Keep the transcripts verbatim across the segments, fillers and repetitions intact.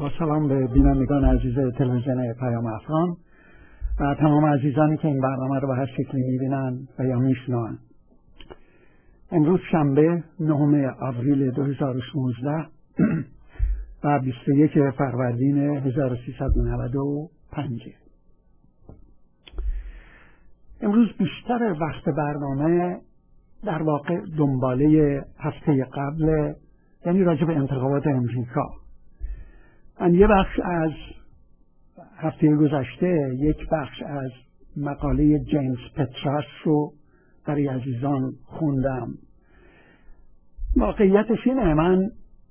با سلام به بینندگان عزیز تلویزیون پیام افغان و تمام عزیزانی که این برنامه رو به هر شکلی میبینن و یا میشنون. امروز شنبه نهم آوریل دو هزار و شانزده و بیست و یک فروردین هزار و سیصد و نود و پنج. امروز بیشتر وقت برنامه در واقع دنباله هفته قبل، یعنی راجع به انتخابات امریکا. من یه بخش از هفته گذشته یک بخش از مقاله جیمز پتراس رو برای عزیزان خوندم. واقعیتش اینه، من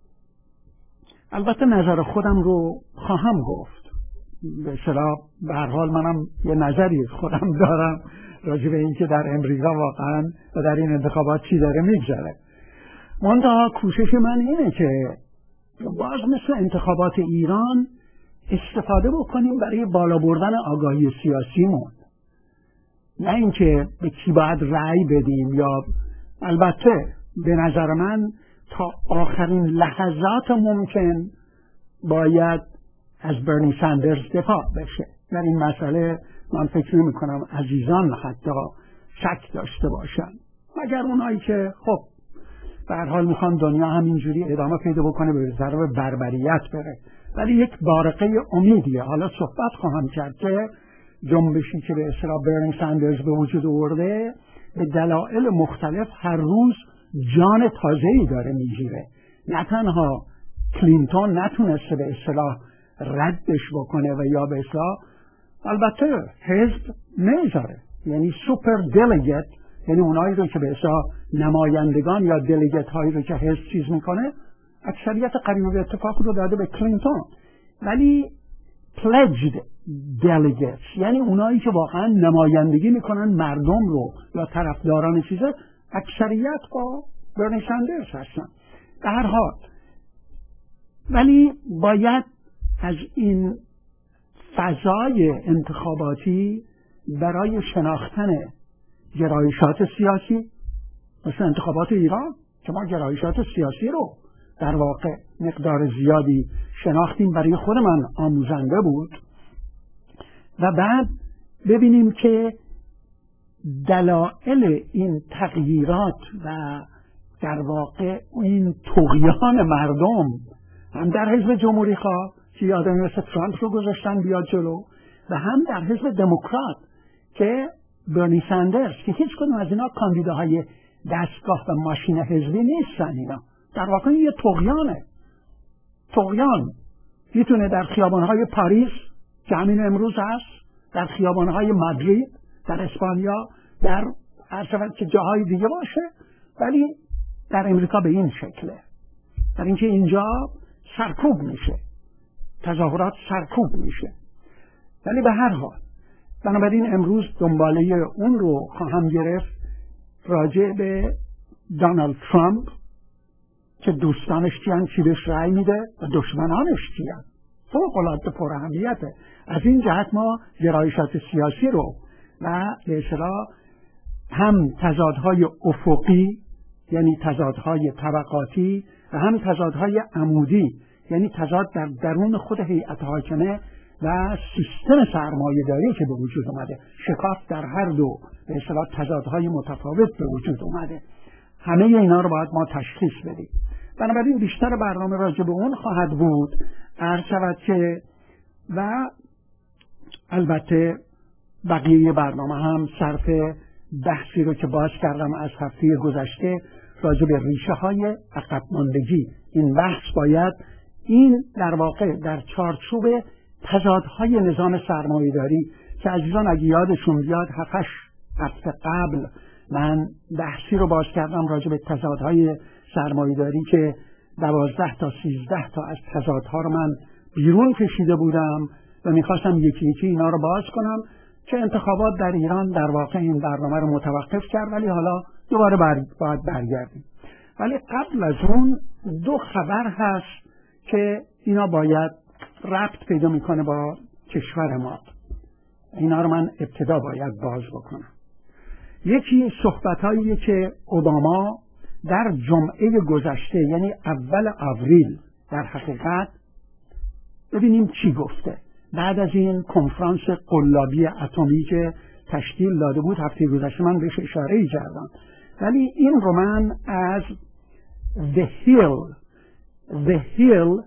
البته نظر خودم رو خواهم گفت، به اصطلاح به هر حال منم یه نظری خودم دارم راجع به این که در امریکا واقعا و در این انتخابات چی داره میگذره. منتها کوشش من اینه که باز مثل انتخابات ایران استفاده بکنیم برای بالا بردن آگاهی سیاسیمون، نه اینکه به کی باید رأی بدیم. یا البته به نظر من تا آخرین لحظات ممکن باید از برنی سندرز دفاع بشه. در این مسئله من فکر نمی کنم عزیزان حتی شک داشته باشن، مگر اونایی که خب به هر حال میخوان دنیا همینجوری ادامه پیدا بکنه به طرف بربریت بره. ولی یک بارقه امیدیه. حالا صحبت خواهم کرد که جنبشی که به اصطلاح برنی سندرز به وجود آورده به دلایل مختلف هر روز جان تازه‌ای داره میگیره. نه تنها کلینتون نتونسته به اصطلاح ردش بکنه و یا به اصطلاح البته حزب نمیذاره، یعنی سوپر دلیگت، یعنی اونایی رو که به اصطلاح نمایندگان یا دلیگت هایی رو که حزب چیز میکنه، اکثریت قریب به اتفاق رو داده به کلینتون. ولی pledged delegates، یعنی اونایی که واقعا نمایندگی میکنن مردم رو یا طرفداران چیزه، اکثریت با برنی سندرز هستن. به هر حال ولی باید از این فضای انتخاباتی برای شناختن گرایشات سیاسی، مثل انتخابات ایران که ما گرایشات سیاسی رو در واقع مقدار زیادی شناختیم، برای خود من آموزنده بود، و بعد ببینیم که دلایل این تغییرات و در واقع این طغیان مردم هم در حزب جمهوری خواه که یادم مثل ترامپ رو گذاشتن بیاد جلو، و هم در حزب دموکرات که برنی سندرز که هیچ کدوم از اینا کاندیداهای دستگاه و ماشین حزبی نیستن. اینا در واقع یه طغیانه. طغیان میتونه در خیابانهای پاریس که همین امروز هست، در خیابانهای مادرید، در اسپانیا، در هر شود که جاهای دیگه باشه، ولی در امریکا به این شکله، در اینکه اینجا سرکوب میشه، تظاهرات سرکوب میشه. ولی به هر حال بنابراین امروز دنباله اون رو خواهم گرفت راجع به دونالد ترامپ که دوستانش چیان چی بهش رأی میده و دشمنانش چیان. فوق العاده پر اهمیته. از این جهت ما گرایشات سیاسی رو و به اصطلاح هم تضادهای افقی یعنی تضادهای طبقاتی و هم تضادهای عمودی یعنی تضاد در درون خود هیئت حاکمه و سیستم سرمایه‌داری که به وجود اومده، شکاف در هر دو به اصطلاح تضادهای متفاوت به وجود اومده، همه اینا رو باید ما تشخیص بدیم. بنابراین بیشتر برنامه راجع به اون خواهد بود. عرض شود که و البته بقیه برنامه هم صرف بحثی رو که باز کردم از هفته گذشته راجع به ریشه های عقب ماندگی. این بحث باید این در واقع در چارچوب تضادهای نظام سرمایه‌داری که عزیزان اگه یادشون بیاد هفتش هفته قبل من بحثی رو باز کردم راجع به تضادهای سرمایه‌داری که دوازده تا سیزده تا از تضادها رو من بیرون کشیده بودم و میخواستم یکی یکی اینا رو باز کنم که انتخابات در ایران در واقع این برنامه رو متوقف کرد، ولی حالا دوباره بر... باید برگردیم. ولی قبل از اون دو خبر هست که اینا باید ربط پیدا میکنه با کشور ما. اینا رو من ابتدا باید باز بکنم. یکی صحبتایی که اوباما در جمعه گذشته یعنی اول آوریل در حقیقت ببینیم چی گفته. بعد از این کنفرانس قلابی اتمی که تشکیل داده بود، هفته گذشته من بهش اشاره کردم، ولی این رو من از The Hill The Hill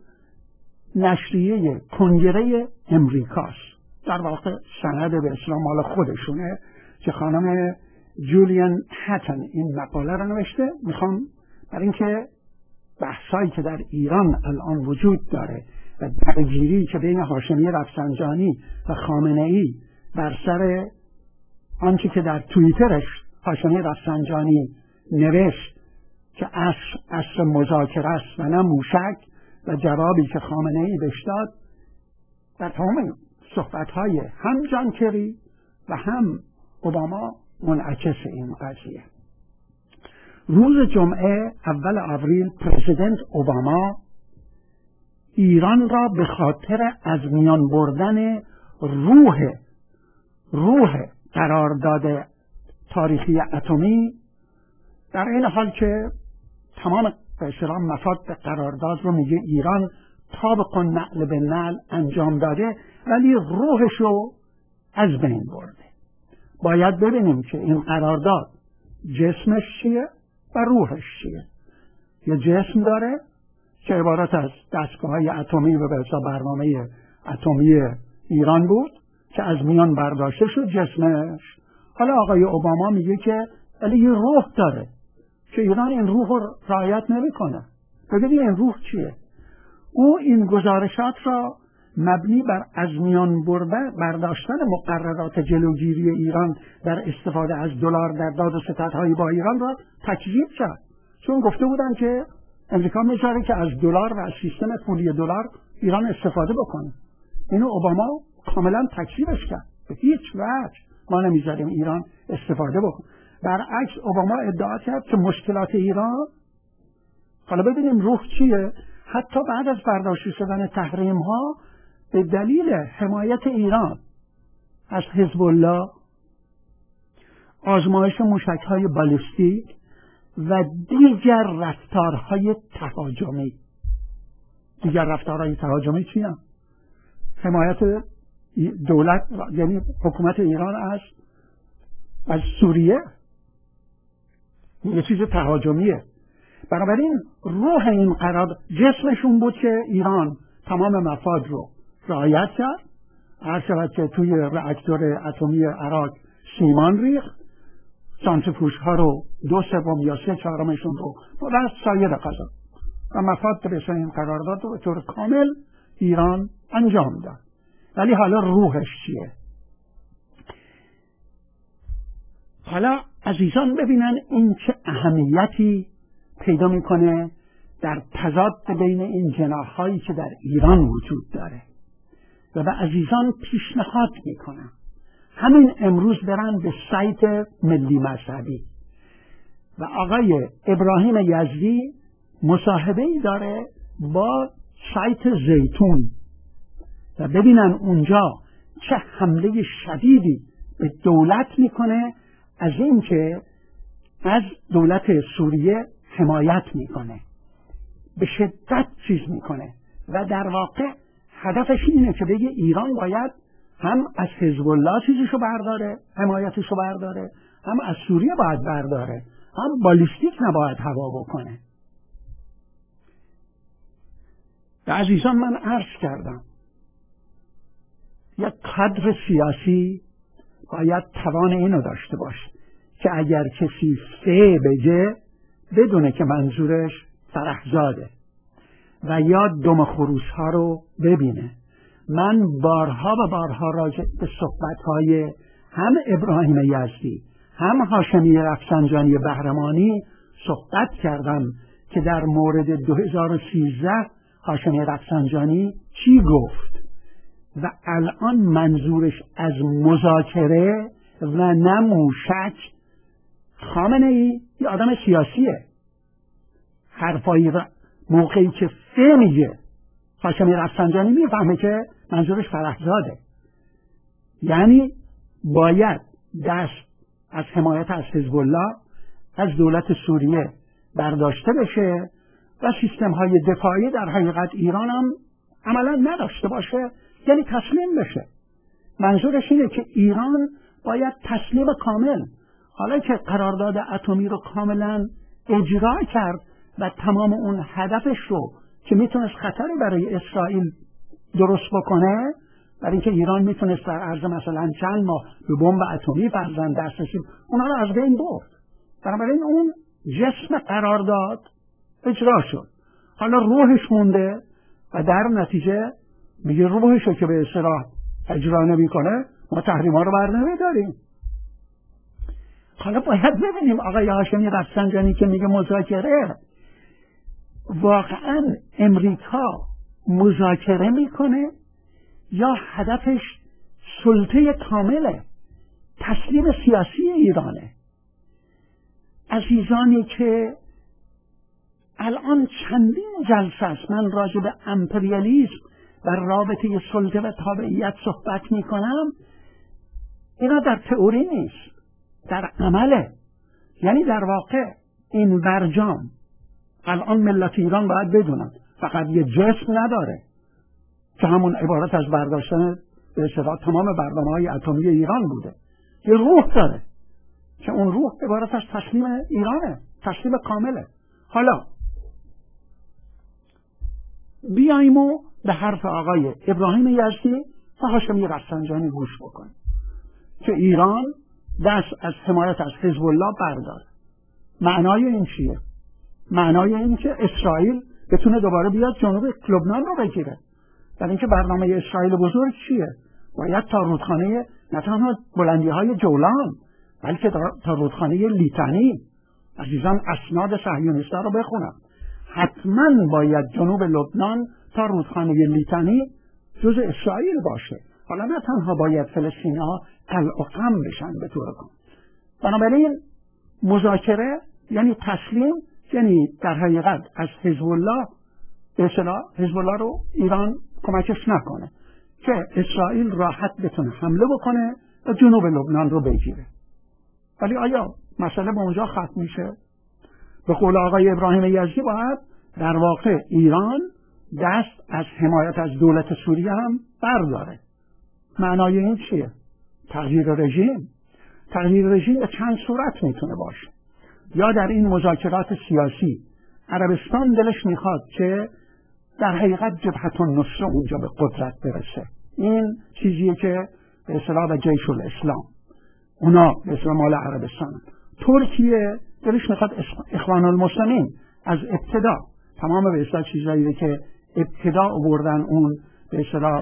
نشریه کنگره امریکاست، در واقع سند به اصطلاح مال خودشونه که خانم جولیان هاتن این مقاله رو نوشته. میخوام برای اینکه بحثایی که در ایران الان وجود داره و درگیری که بین هاشمی رفسنجانی و خامنه‌ای بر سر آنچه که در توییترش هاشمی رفسنجانی نوشت که عصر عصر مذاکره است و نه موشک، و جوابی که خامنه‌ای بهش داد، در تمام صحبت‌های هم جان کری و هم اوباما منعکس این قضیه. روز جمعه اول آوریل پرزیدنت اوباما ایران را به خاطر از میان بردن روح روح قرارداد تاریخی اتمی، در این حال که تمام به اصطلاح مفاد قرارداد رو میگه ایران طابق نعل به نعل انجام داده، ولی روحش رو از بین برده. باید ببینیم که این قرارداد جسمش چیه و روحش چیه. یه جسم داره که عبارت از دستگاه‌های اتمی و به اصطلاح برنامه اتمی ایران بود که از میان برداشته شد جسمش. حالا آقای اوباما میگه که ولی یه روح داره که ایران این روح رو رعایت نمی‌کنه. ببینید این روح چیه؟ او این گزارشات را مبنی بر از میان برده برداشتن مقررات جلوگیری ایران در استفاده از دلار در داد و ستدهای با ایران را تکذیب کرد، چون گفته بودن که امریکا میذاره که از دلار و از سیستم پولی دلار ایران استفاده بکنه. اینو اوباما کاملا تکذیبش کرد، به هیچ وجه ما نمیذاریم ایران استفاده بکنه. برعکس اوباما ادعا کرد که مشکلات ایران، حالا ببینیم روح چیه، حتی بعد از برداشته شدن تحریم ها به دلیل حمایت ایران از حزب الله، آزمایش موشک های بالستیک و دیگر رفتارهای تهاجمی. دیگر رفتارهای تهاجمی چی هم؟ حمایت دولت یعنی حکومت ایران از از سوریه یه چیز تهاجمیه. بنابراین روح این قرار جسمشون بود که ایران تمام مفاد رو رعایت کرد. هر شود که توی راکتور اتمی عراق سیمان ریخت، سانتریفوژ ها رو دو سوم یا سه چهارمشون رو و سایر قضا و مفاد به این قرارداد رو به طور کامل ایران انجام داد. ولی حالا روحش چیه؟ حالا عزیزان ببینن این چه اهمیتی پیدا میکنه در تضاد بین این جناح‌هایی که در ایران وجود داره. و به عزیزان پیشنهاد میکنم همین امروز برن به سایت ملی مذهبی و آقای ابراهیم یزدی مصاحبه‌ای داره با سایت زیتون و ببینن اونجا چه حمله شدیدی به دولت میکنه، از این که از دولت سوریه حمایت میکنه، به شدت چیز میکنه و در واقع هدفش اینه که بگه ایران باید هم از حزب الله چیزشو برداره، حمایتشو برداره، هم از سوریه باید برداره، هم بالستیک نباید هوا بکنه. و عزیزان من عرض کردم یک کادر سیاسی باید توان اینو داشته باشه که اگر کسی فه بگه بدونه که منظورش فرحزاده و یا دم خروس ها رو ببینه. من بارها و بارها راجع به صحبت های هم ابراهیم یزدی هم هاشمی رفسنجانی بهرمانی صحبت کردم که در مورد دو هزار و سیزده هاشمی رفسنجانی چی گفت و الان منظورش از مذاکره و نه موشک. خامنه ای یه آدم سیاسیه، حرفایی را موقعی که فه میگه هاشمی رفسنجانی میفهمه که منظورش فرحزاده، یعنی باید دست از حمایت از حزب الله از دولت سوریه برداشته بشه و سیستم های دفاعی در حقیقت ایران هم عملا نداشته باشه یعنی تسلیم بشه. منظورش اینه که ایران باید تسلیم کامل، حالا که قرارداد اتمی رو کاملا اجرا کرد و تمام اون هدفش رو که میتونست خطری برای اسرائیل درست بکنه، برای اینکه ایران میتونست در عرض مثلا چند ماه به بمب اتمی فرزن دسترسی، اونا رو از بین برد. بنابراین اون جسم قرارداد اجرا شد، حالا روحش مونده و در نتیجه میگه روحش رو که به اصطلاح اجرا نمیکنه ما تحریما رو بر نمیداریم. حالا باید ببینیم آقای هاشمی رفسنجانی که میگه مذاکره، واقعا امریکا مذاکره میکنه یا هدفش سلطه کامله، تسلیم سیاسی ایرانه؟ عزیزانی که الان چندین جلسه است من راجع به امپریالیسم و رابطه سلطه و تابعیت صحبت میکنم، اینا در تئوری نیست، در عمله. یعنی در واقع این برجام الان ملت ایران باید بدونن فقط یه جسم نداره که همون عبارت از برداشتن به اصطلاح تمام برنامه‌های اتمی ایران بوده، یه روح داره که اون روح عبارت از تسلیم ایرانه، تسلیم کامله. حالا بیاییم و به حرف آقای ابراهیم یزدی و هاشمی رفسنجانی گوش بکنیم که ایران دست از حمایت از حزب الله برداره. معنای این چیه؟ معنای این که اسرائیل بتونه دوباره بیاد جنوب لبنان رو بگیره. برای اینکه برنامه اسرائیل بزرگ چیه؟ باید تا رودخانه نه تنها بلندی های جولان بلکه تا رودخانه لیتانی. عزیزان اسناد صهیونیست‌ها رو بخونم، حتما باید جنوب لبنان تا رودخانه لیتانی جز اسرائیل باشه. حالا نه تنها باید فلسطینی‌ها قلع و قم بشن به طور کامل. بنابراین مذاکره یعنی تسلیم، یعنی در حقیقت از حزب الله به اصطلاح حزب الله رو ایران کمکش نکنه که اسرائیل راحت بتونه حمله بکنه و جنوب لبنان رو بگیره. ولی آیا مسئله به اونجا ختم میشه؟ به قول آقای ابراهیم یزدی باید در واقع ایران دست از حمایت از دولت سوریه هم برداره. معنای این چیه؟ تغییر رژیم. تغییر رژیم به چند صورت میتونه باشه. یا در این مذاکرات سیاسی عربستان دلش میخواد که در حقیقت جبهة النصره اونجا به قدرت برسه، این چیزیه که به اصطلاح و جیش الاسلام اونا به اصطلاح مال عربستان. ترکیه دلش میخواد اخوان المسلمین از ابتدا تمام به اصطلاح چیزایی که ابتدا آوردن اون به اصطلاح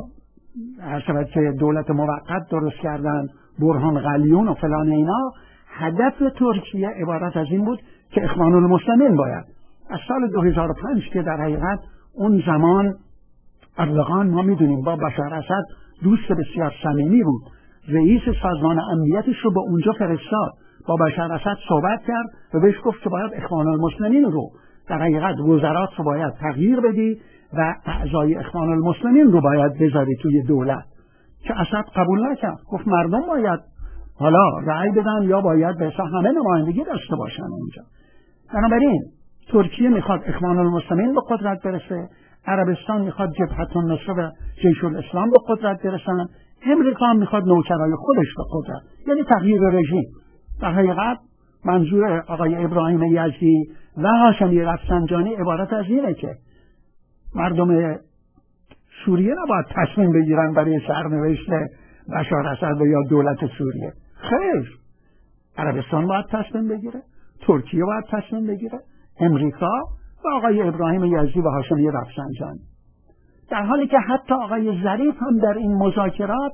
هر شود که دولت موقت درست کردن، برهان غلیون و فلان اینا، هدف ترکیه عبارت از این بود که اخوان المسلمین باید از سال دو هزار و پنج که در حقیقت اون زمان اردوغان ما میدونیم با بشار اسد دوست بسیار صمیمی بود، رئیس سازمان امنیتش رو به اونجا فرستاد، با بشار اسد صحبت کرد و بهش گفت که باید اخوان المسلمین رو در حقیقت وزرات رو باید تغییر بدی و اعضای اخوان المسلمین رو باید بذاری توی دولت، که اسد قبول نکرد، گفت مردم باید حالا رأی بدن یا باید به حساب همه نمایندگی داشته باشن اونجا. بنابراین ترکیه میخواد اخوان المسلمین به قدرت برسه، عربستان میخواد جبهة النصره و جیش الاسلام به قدرت برسن، امریکا هم میخواد نوکرای خودش به قدرت، یعنی تغییر رژیم. در حقیقت منظور آقای ابراهیم یزدی و هاشمی رفسنجانی عبارت از اینه که مردم سوریه نباید تصمیم بگیرن برای سرنوشت بشار اسد یا دولت سوریه. خیر، عربستان باید تصمیم بگیره، ترکیه باید تصمیم بگیره، امریکا و آقای ابراهیم یزدی و هاشمی رفسنجانی. در حالی که حتی آقای ظریف هم در این مذاکرات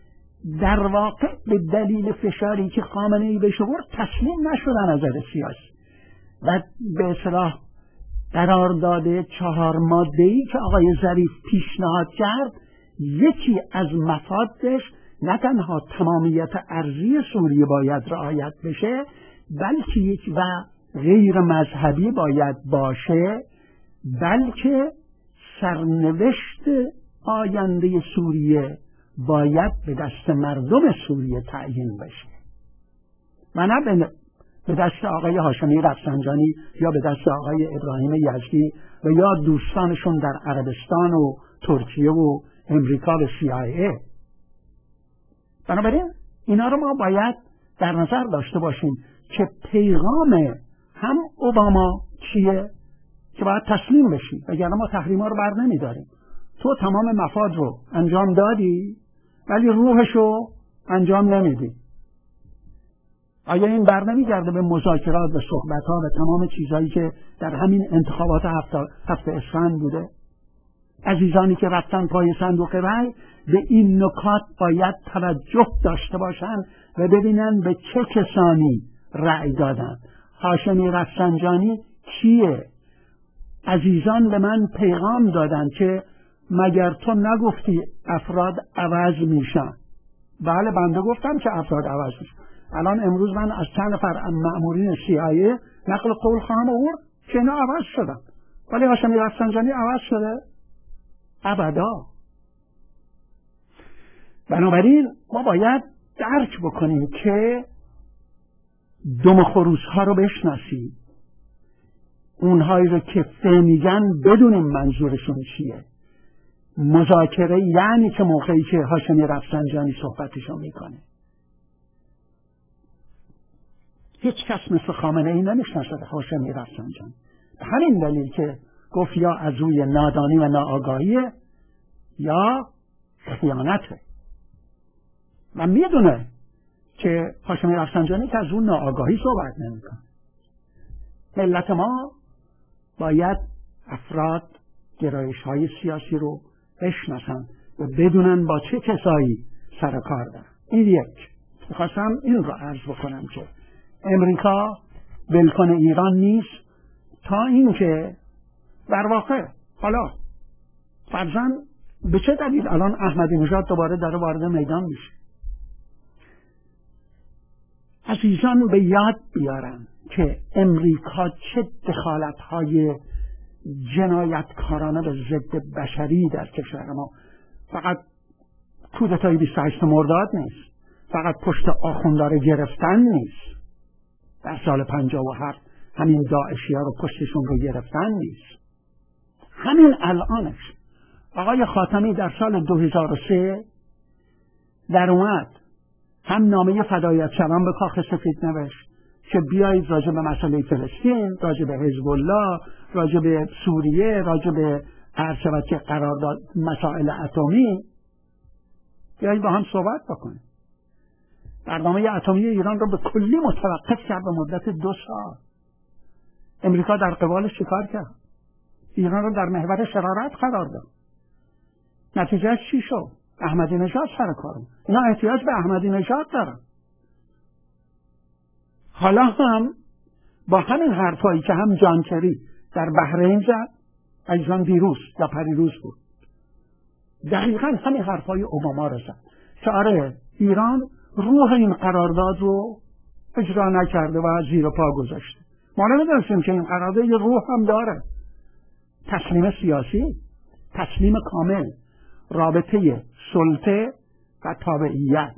در واقع به دلیل فشاری که خامنه‌ای بهش آورد تسلیم نشدن از نظر سیاسی و به اصطلاح قرارداد چهار ماده‌ای که آقای ظریف پیشنهاد کرد، یکی از مفادش نه تنها تمامیت ارضی سوریه باید رعایت بشه، بلکه یک و غیر مذهبی باید باشه، بلکه سرنوشت آینده سوریه باید به دست مردم سوریه تعیین بشه و نه به دست آقای هاشمی رفسنجانی یا به دست آقای ابراهیم یزدی و یا دوستانشون در عربستان و ترکیه و امریکا و سی آی ای. بنابراین اینا رو ما باید در نظر داشته باشیم که پیغام هم اوباما چیه که باید تسلیم بشی، وگرنه ما تحریما رو بر نمیداریم. تو تمام مفاد رو انجام دادی ولی روحش رو انجام نمیدی. آیا این بر نمیگرده به مذاکرات و صحبت‌ها و تمام چیزهایی که در همین انتخابات هفته, هفته اسفند بوده؟ عزیزانی که رفتن پای صندوق رای به این نکات باید توجه داشته باشند و ببینن به چه کسانی رای دادن. هاشمی رفسنجانی کیه؟ عزیزان به من پیغام دادن که مگر تو نگفتی افراد عوض میشن؟ بله بنده گفتم که افراد عوض میشن. الان امروز من از چند نفر مأمورین سی آی ای نقل قول خواهم آورد که اینا عوض شدن، ولی هاشمی رفسنجانی عوض شده؟ ابدا. بنابراین ما باید درک بکنیم که دم خروس ها رو بشناسیم، اونهایی رو که فهمیدن بدونیم منظورشون چیه. مذاکره یعنی که موقعی که هاشمی رفسنجانی صحبتشو میکنه هیچ کس مثل خامنه ای نمیشناسه هاشمی رفسنجانی، به همین دلیل که گفت یا از روی نادانی و ناآگاهیه یا خیانته. و میدونه که هاشمی رفسنجانی که از اون ناآگاهی صحبت نمیکنه. ملت ما باید افراد گرایش های سیاسی رو بشناسن و بدونن با چه کسایی سر کار دارن. این یک. میخواستم این رو عرض بکنم که امریکا ولکن ایران نیست تا اینکه در واقع حالا فرضاً به چه دلیل الان احمدی نژاد دوباره داره وارد میدان میشه. عزیزان به یاد بیارن که امریکا چه دخالت‌های جنایتکارانه و ضد بشری در کشور ما، فقط کودتای بیست و هشتم مرداد نیست، فقط پشت آخونداره گرفتن نیست، در سال پنجاه و هفت همین داعشی ها رو پشتشون رو گرفتن نیست، همین الانش آقای خاتمی در سال دو هزار و سه در اومد هم نامه فدایت شوم به کاخ سفید نوشت که بیایید راجع به مسئله فلسطین، راجع به حزب الله، راجع به سوریه، راجع به هرچه که قرارداد مسائل اتمی بیایید با هم صحبت بکنیم. برنامه اتمی ایران رو به کلی متوقف کرد به مدت دو سال. امریکا در قبالش چیکار کرد؟ ایران رو در محور شرارت قرار داد. نتیجهش چی شد؟ احمدی نژاد سر کار بود. اینا احتیاج به احمدی نژاد دارن. حالا هم با همین حرفایی که هم جان کری در بحرین زد، ایزان دیروز یا پریروز بود، دقیقا همین حرفای اوباما رو زد که آره ایران روح این قرارداد رو اجرا نکرده و زیر پا گذاشته. ما نمیدونستیم که این قرارداد یه روح هم داره، تسلیم سیاسی، تسلیم کامل، رابطه سلطه و تابعیت.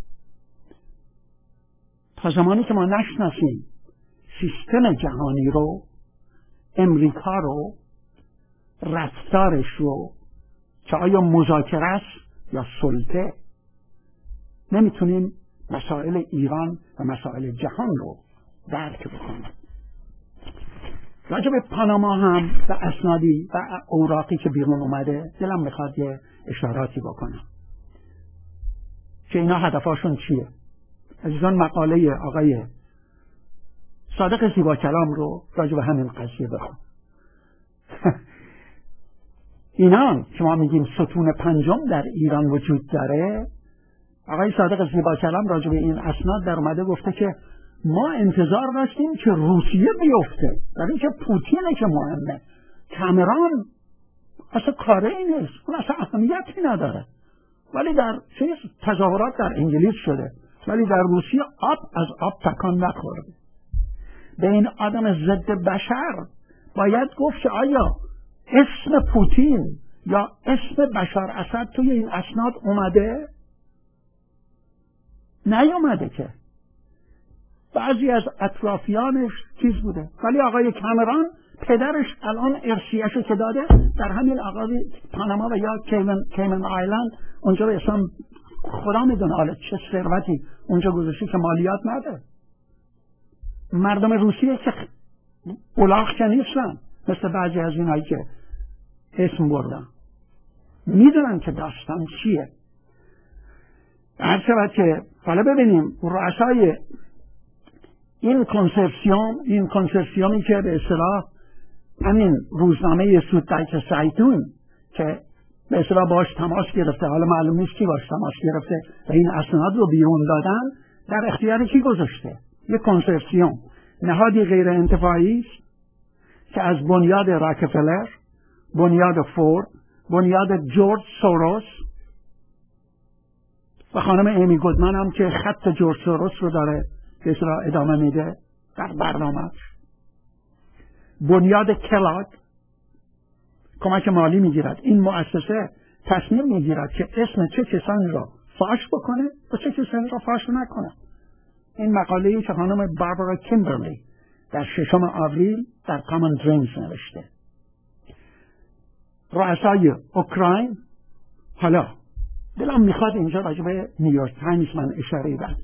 تا زمانی که ما نشناسیم سیستم جهانی رو، امریکا رو، رفتارش رو که آیا مذاکره است یا سلطه، نمیتونیم مسائل ایران و مسائل جهان رو درک بکنیم. راجع به پاناما هم و اسنادی و اوراقی که بیرون اومده دلم میخواد یه اشاراتی بکنم که اینا هدفاشون چیه. عزیزان مقاله آقای صادق زیبا کلام رو راجع به همین قضیه بخون. اینا که ما میگیم ستون پنجم در ایران وجود داره، آقای صادق زیبا کلام راجع به این اسناد در اومده گفته که ما انتظار داشتیم که روسیه بیفته، برای اینکه پوتینه که مهمه، کامران اصلا کاره ای نیست، اون اصلا اهمیتی نداره، ولی در چیز تظاهرات در انگلیس شده، ولی در روسیه آب از آب تکان نخورده. به این آدم ضد بشر باید گفت که آیا اسم پوتین یا اسم بشار اسد توی این اسناد اومده؟ نیومده که. بعضی از اطرافیانش چیز بوده، ولی آقای کامران پدرش الان ارثیه‌شو که داده در همین آقای پاناما و یا کیمن کیمن آیلند اونجا به اسم خدا میدونه حالا چه ثروتی اونجا گذاشته که مالیات نده. مردم روسیه که الاغ که نیستن مثل بعضی از اینایی که اسم بردن، میدونن که داستان چیه. هر شود که حالا ببینیم رؤسای این کنسرسیوم این کنسرسیومی که به اصطلاح همین روزنامه سودتایت سایتون که به اصطلاح باش تماس گرفته، حالا معلوم نیست کی باش تماس گرفته و این اسناد رو بیرون دادن، در اختیار کی گذاشته؟ یک کنسرسیوم، نهادی غیر انتفاعی است که از بنیاد راکفلر، بنیاد فورد، بنیاد جورج سوروس و خانم ایمی گودمن هم که خط جورج سوروس رو داره به اصطلاح ادامه میده در برنامه‌اش، بنیاد کلاگ کمک مالی میگیرد. این مؤسسه تصمیم میگیرد که اسم چه کسانی را فاش بکنه و چه کسانی را فاش نکنه. این مقاله‌ای که خانم باربارا کیمبرلی در ششم آوریل در کامن درینز نوشته. رؤسای اوکراین، حالا دلم میخواد اینجا راجع به نیویورک تایمز من اشاره بدم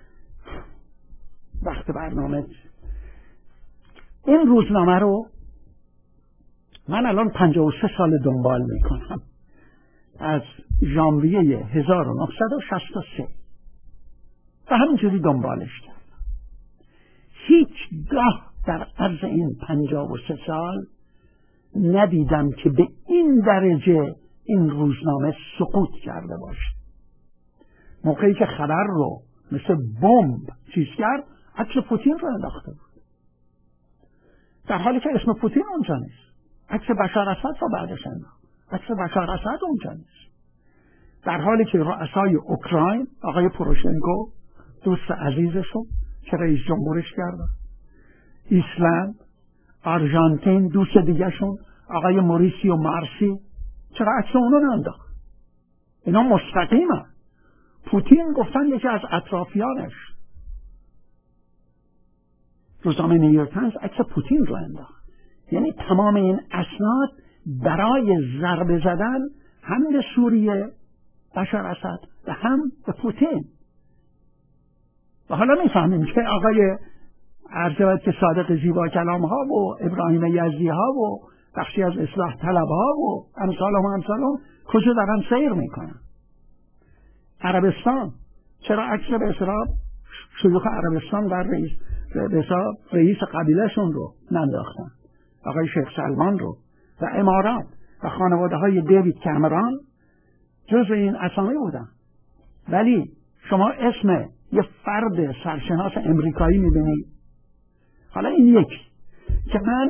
وقت برنامه. این روزنامه رو من الان پنجاه و سه سال دنبال میکنم، از ژانویه هزار و نهصد و شصت و سه و همینجوری دنبالش کردم. هیچگاه در عرض این پنجاه و سه سال ندیدم که به این درجه این روزنامه سقوط کرده باشه. موقعی که خبر رو مثل بمب چیز کرد، عکس پوتین رو انداخته بود، در حالی که اسم پوتین اونجا نیست. عکس بشار اسد رو بعدش انداخت، عکس بشار اسد اونجا نیست، در حالی که رؤسای اوکراین، آقای پوروشنکو دوست عزیزشون که رئیس جمهورش کردن، ایسلند، آرژانتین دوست دیگه شون آقای موریسیو مارسی، چرا عکس اونو ننداخت؟ اینا مستقیمه. پوتین گفتن یکی از اطرافیانش، روزنامه نیویورک تایمز عکس پوتین رو انداخت. یعنی تمام این اسناد برای ضربه زدن هم به سوریه بشار اسد و هم به پوتین. و حالا میفهمیم که آقای ارجوت که صادق زیبا کلام ها و ابراهیم یزدی ها و بخشی از اصلاح طلب ها و امثال و امثال هم کجا دارن سیر میکنن. عربستان چرا عکس به اصطلاح شیوخ عربستان در رئیس به اصطلاح رئیس قبیلهشون رو ننداختن، آقای شیخ سلمان رو، و امارات و خانواده های دیوید کامران جزو این اسامی بودن. ولی شما اسم یه فرد سرشناس امریکایی میبینید. حالا این یکی که من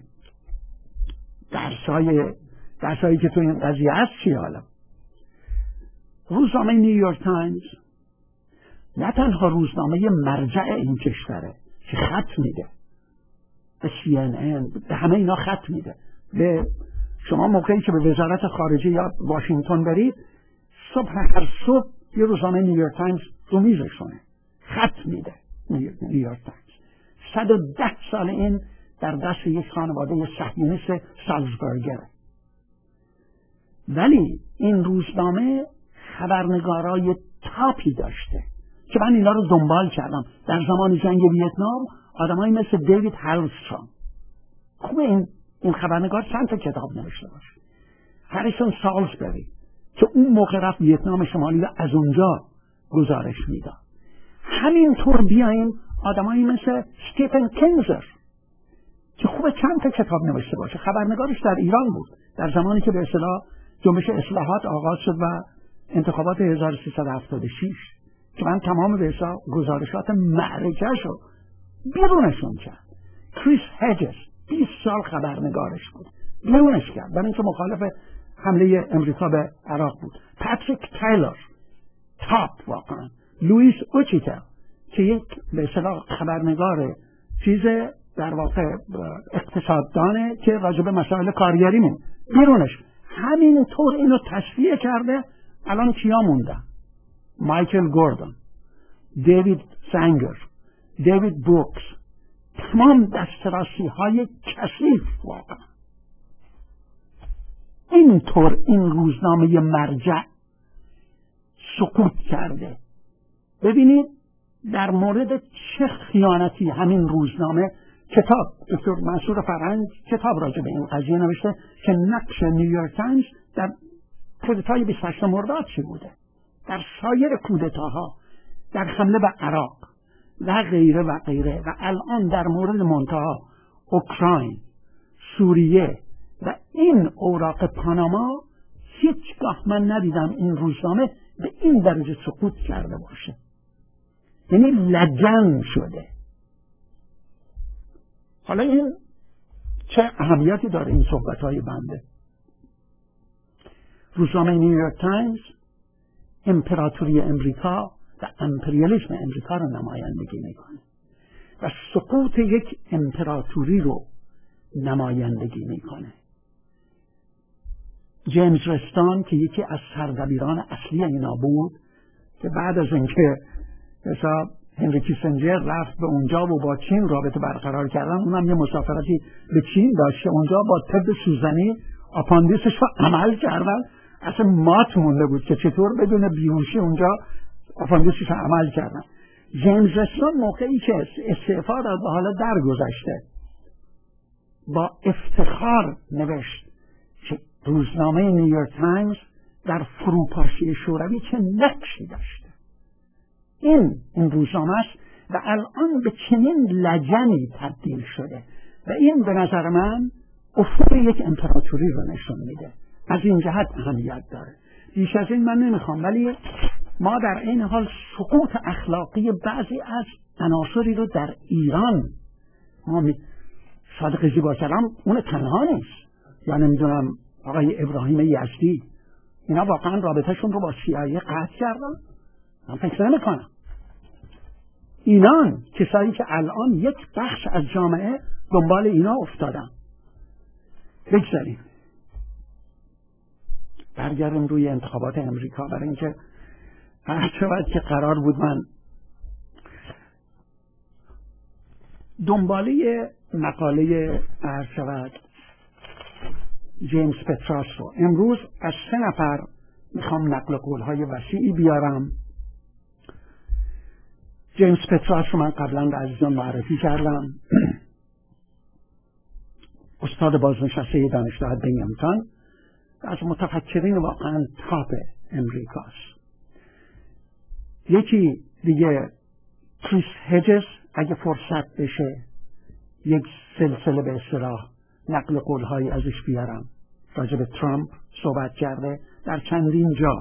درسای درسایی که تو این قضیه هست چی؟ حالا روزنامه نیویورک تایمز نه تنها روزنامه مرجع این کشوره که خط میده به سی ان ان، به همه اینا خط میده. به شما موقعی که به وزارت خارجه یا واشنگتن برید، صبح هر صبح یه روزنامه نیویورک تایمز رو میزشونه خط میده. نیویورک تایمز صد و ده سال این در دست یک خانواده صهیونیست سالزبورگره. ولی این روزنامه خبرنگارای تاپی داشته که من اینا رو دنبال کردم. در زمان جنگ ویتنام آدمایی مثل دیوید هالستروم، خوبه این این خبرنگار چند تا کتاب نوشته باشه. هریسون سالزبری که اون موقع رفت ویتنام شمالی و از اونجا گزارش میداد. همینطور بیایم آدمایی مثل ستیفن کینزر که خوبه چند تا کتاب نوشته باشه. خبرنگارش در ایران بود در زمانی که به اصطلاح جنبش اصلاحات آغاز شد و انتخابات هزار و سیصد و هفتاد و شش که من تمام به اصطلاح گزارشات معرکه‌شو بیرونشون کرد. کریس هجز بیست سال خبرنگارش بود، بیرونش کرد برای اینکه مخالف حمله امریکا به عراق بود. پاتریک تایلر تاپ واقعا. لوئیس اوچیتا که یک به اصطلاح خبرنگار چیز در واقع اقتصاددانه که راجع به مسائل کارگری مون بیرونش. همینطور اینو تصفیه کرده. الان کیا موندن؟ مایکل گوردون، دیوید سنگر، دیوید بروکس، تمام دسترسی های کثیف واقعا. اینطور این روزنامه مرجع سقوط کرده. ببینید در مورد چه خیانتی همین روزنامه، کتاب دکتر منصور فرهنگ کتاب راجع به این قضیه نوشته که نقش نیویورک تایمز در کودتای بیست و هشتم مرداد چی بوده، در سایر کودتاها، در حمله به عراق و غیره و غیره، و الان در مورد منتها اوکراین، سوریه و این اوراق پاناما هیچگاه من ندیدم این روزنامه به این درجه سقوط کرده باشه. یعنی لجن شده. حالا این چه اهمیتی داره این صحبت‌های بنده؟ روزنامه نیویورک تایمز امپراتوری امریکا و امپریالیسم امریکا رو نمایندگی میکنه و سقوط یک امپراتوری رو نمایندگی میکنه. جیمز رستان که یکی از سردبیران اصلی اینا بود، که بعد از اینکه حساب هنری کیسنجر رفت به اونجا و با چین رابطه برقرار کردن، اونم یه مسافرتی به چین داشته، اونجا با طب سوزنی آپاندیسش رو عمل کردن، اصلا مات مونده بود که چطور بدون بیهوشی اونجا آپاندیسش رو عمل کردن. جیمز رستان موقعی که استعفا داد و حالا درگذشته، با افتخار نوشت که روزنامه نیویورک تایمز در فروپاشی شوروی چه نقشی داشته. این این روزنامه است و الان به چنین لجنی تبدیل شده و این به نظر من افق یک امپراتوری رو نشون میده. از این جهت اهمیت داره. بیش از این من نمیخوام، ولی ما در این حال سقوط اخلاقی بعضی از عناصری رو در ایران، ما صادق زیباکلام اون تنها نیست، یا نمیدونم آقای ابراهیم یزدی، اینا واقعا رابطهشون رو با سی‌آی‌ای قطع کردن؟ من فکر نمی‌کنم. اینان کسایی که الان یک بخش از جامعه دنبال اینا افتادن. بگذاریم برگردیم روی انتخابات امریکا، برای اینکه هرچقدر که قرار بود من دنباله مقاله هرچقدر جیمز پتراس رو امروز از سه نفر میخوام نقل قولهای وسیعی بیارم. جیمز پتراس رو من قبلا به عزیزان معرفی کردم، استاد بازنشسته دانشگاه بینگهامتون، از متفکرین واقعا تاپ امریکاست. یکی دیگه کریس هجز، اگه فرصت بشه یک سلسله به اصطلاح نقل قول‌های ازش بیارم، راجع به ترامپ صحبت کرده در چندین جا.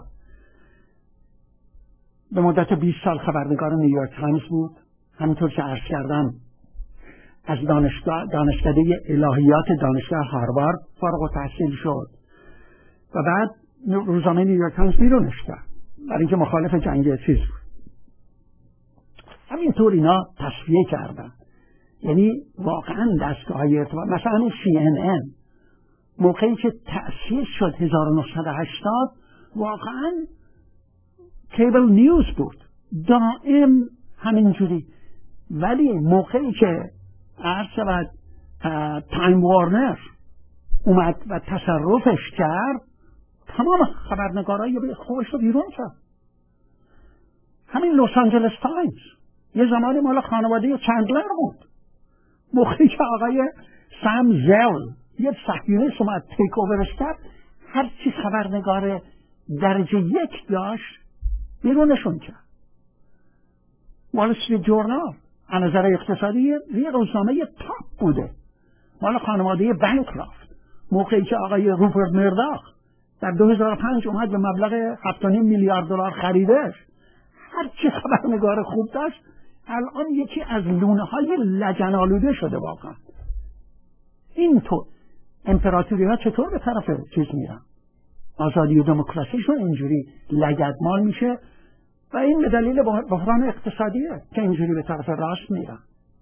به مدت بیست سال خبرنگار نیویورک تایمز بود. همینطور که عرض کردم از دانشگاه دانشکده الهیات دانشگاه هاروارد فارغ التحصیل شد و بعد روزنامه نیویورک تایمز بیرونش کرد برای اینکه مخالف جنگ چیز بود. همینطور اینا تصفیه کردن. یعنی واقعا دستگاه‌های ارتباط، مثلا همین سی ان ان موقعی که تأسیس شد هزار و نهصد و هشتاد واقعا کیبل نیوز بود، دائم همینجوری. ولی موقعی که عرض شود تایم وارنر اومد و تصرفش کرد، تمام خبرنگارای خوبش رو بیرون کرد. همین لس آنجلس تایمز یه زمانی مال خانواده چندلر بود. موقعی که آقای سم زل یه صهیونیست اومد تیک اوورش کرد، هر چی خبرنگار درجه یک داشت بیرونشون کرد. وال استریت جورنال از نظر اقتصادی یه روزنامه تاپ بوده، مال خانواده بنکرافت. موقعی که آقای روپرت مرداخ در دو هزار و پنج اومد به مبلغ هفت و نیم میلیارد دلار خریدش، هر چی خبرنگار خوب داشت الان یکی از لونه های لجن آلوده شده. واقعا اینطور امپراتوری ها چطور به طرف چیز میرن؟ آزادی و دموکراسیشون اینجوری لگدمال میشه و این به دلیل بحران اقتصادیه که اینجوری به طرف راست میرن.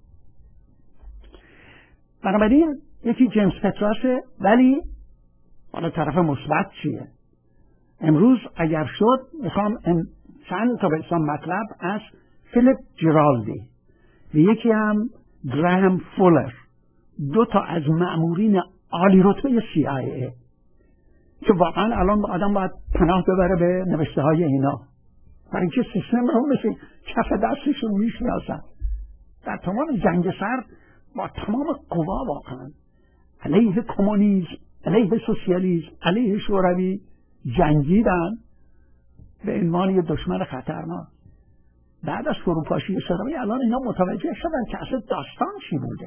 بنابراین یکی جیمز پتراسه. ولی حالا طرف مثبت چیه؟ امروز اگر شد میخوام چند تا بسام مطلب از فیلیپ جرالدی و یکی هم گراهام فولر، دو تا از مأمورین عالی رتبه سی آی ای که واقعا الان آدم باید پناه ببره به نوشته های اینا، برای اینکه سیستم رو مثل کف دستشون میشناسن. در تمام جنگ سرد با تمام قوا واقعا علیه کمونیسم، علیه سوسیالیسم، علیه شوروی جنگیدن به عنوان یک دشمن خطرناک. بعد از فروپاشی شوروی الان اینا متوجه شدن که اصلا داستان چی بوده.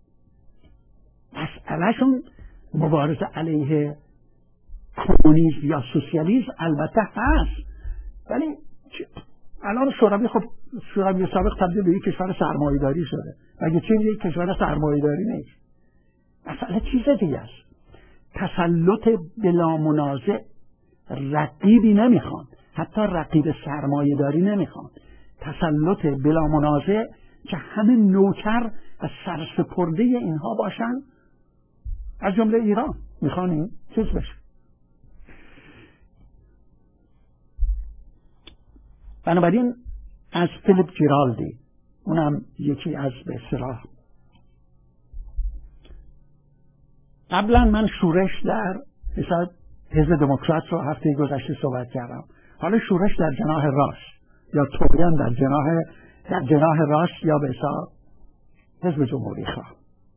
مسئلهشون مبارزه علیه کمونیسم یا سوسیالیسم البته هست، ولی الان شوروی خب شوروی سابق تبدیل به یک کشور سرمایه‌داری شده، مگه چین یک کشور سرمایه‌داری نیست؟ مسئله چیز دیگه است. تسلط بلا منازع رقیبی نمیخوان، حتی رقیب سرمایه‌داری نمیخوان. تسلط بلا منازع که همه نوکر و سرسپرده اینها باشن، از جمله ایران میخوان این چیز بشه. بنابراین از فیلیپ جیرالدی، اونم یکی از به اصطلاح قبلا من شورش در مثلا حزب دموکرات رو هفته گذشته صحبت کردم، حالا شورش در جناح راست یا طغیان در جناح در جناح راست یا به اصطلاح حزب جمهوری خواه.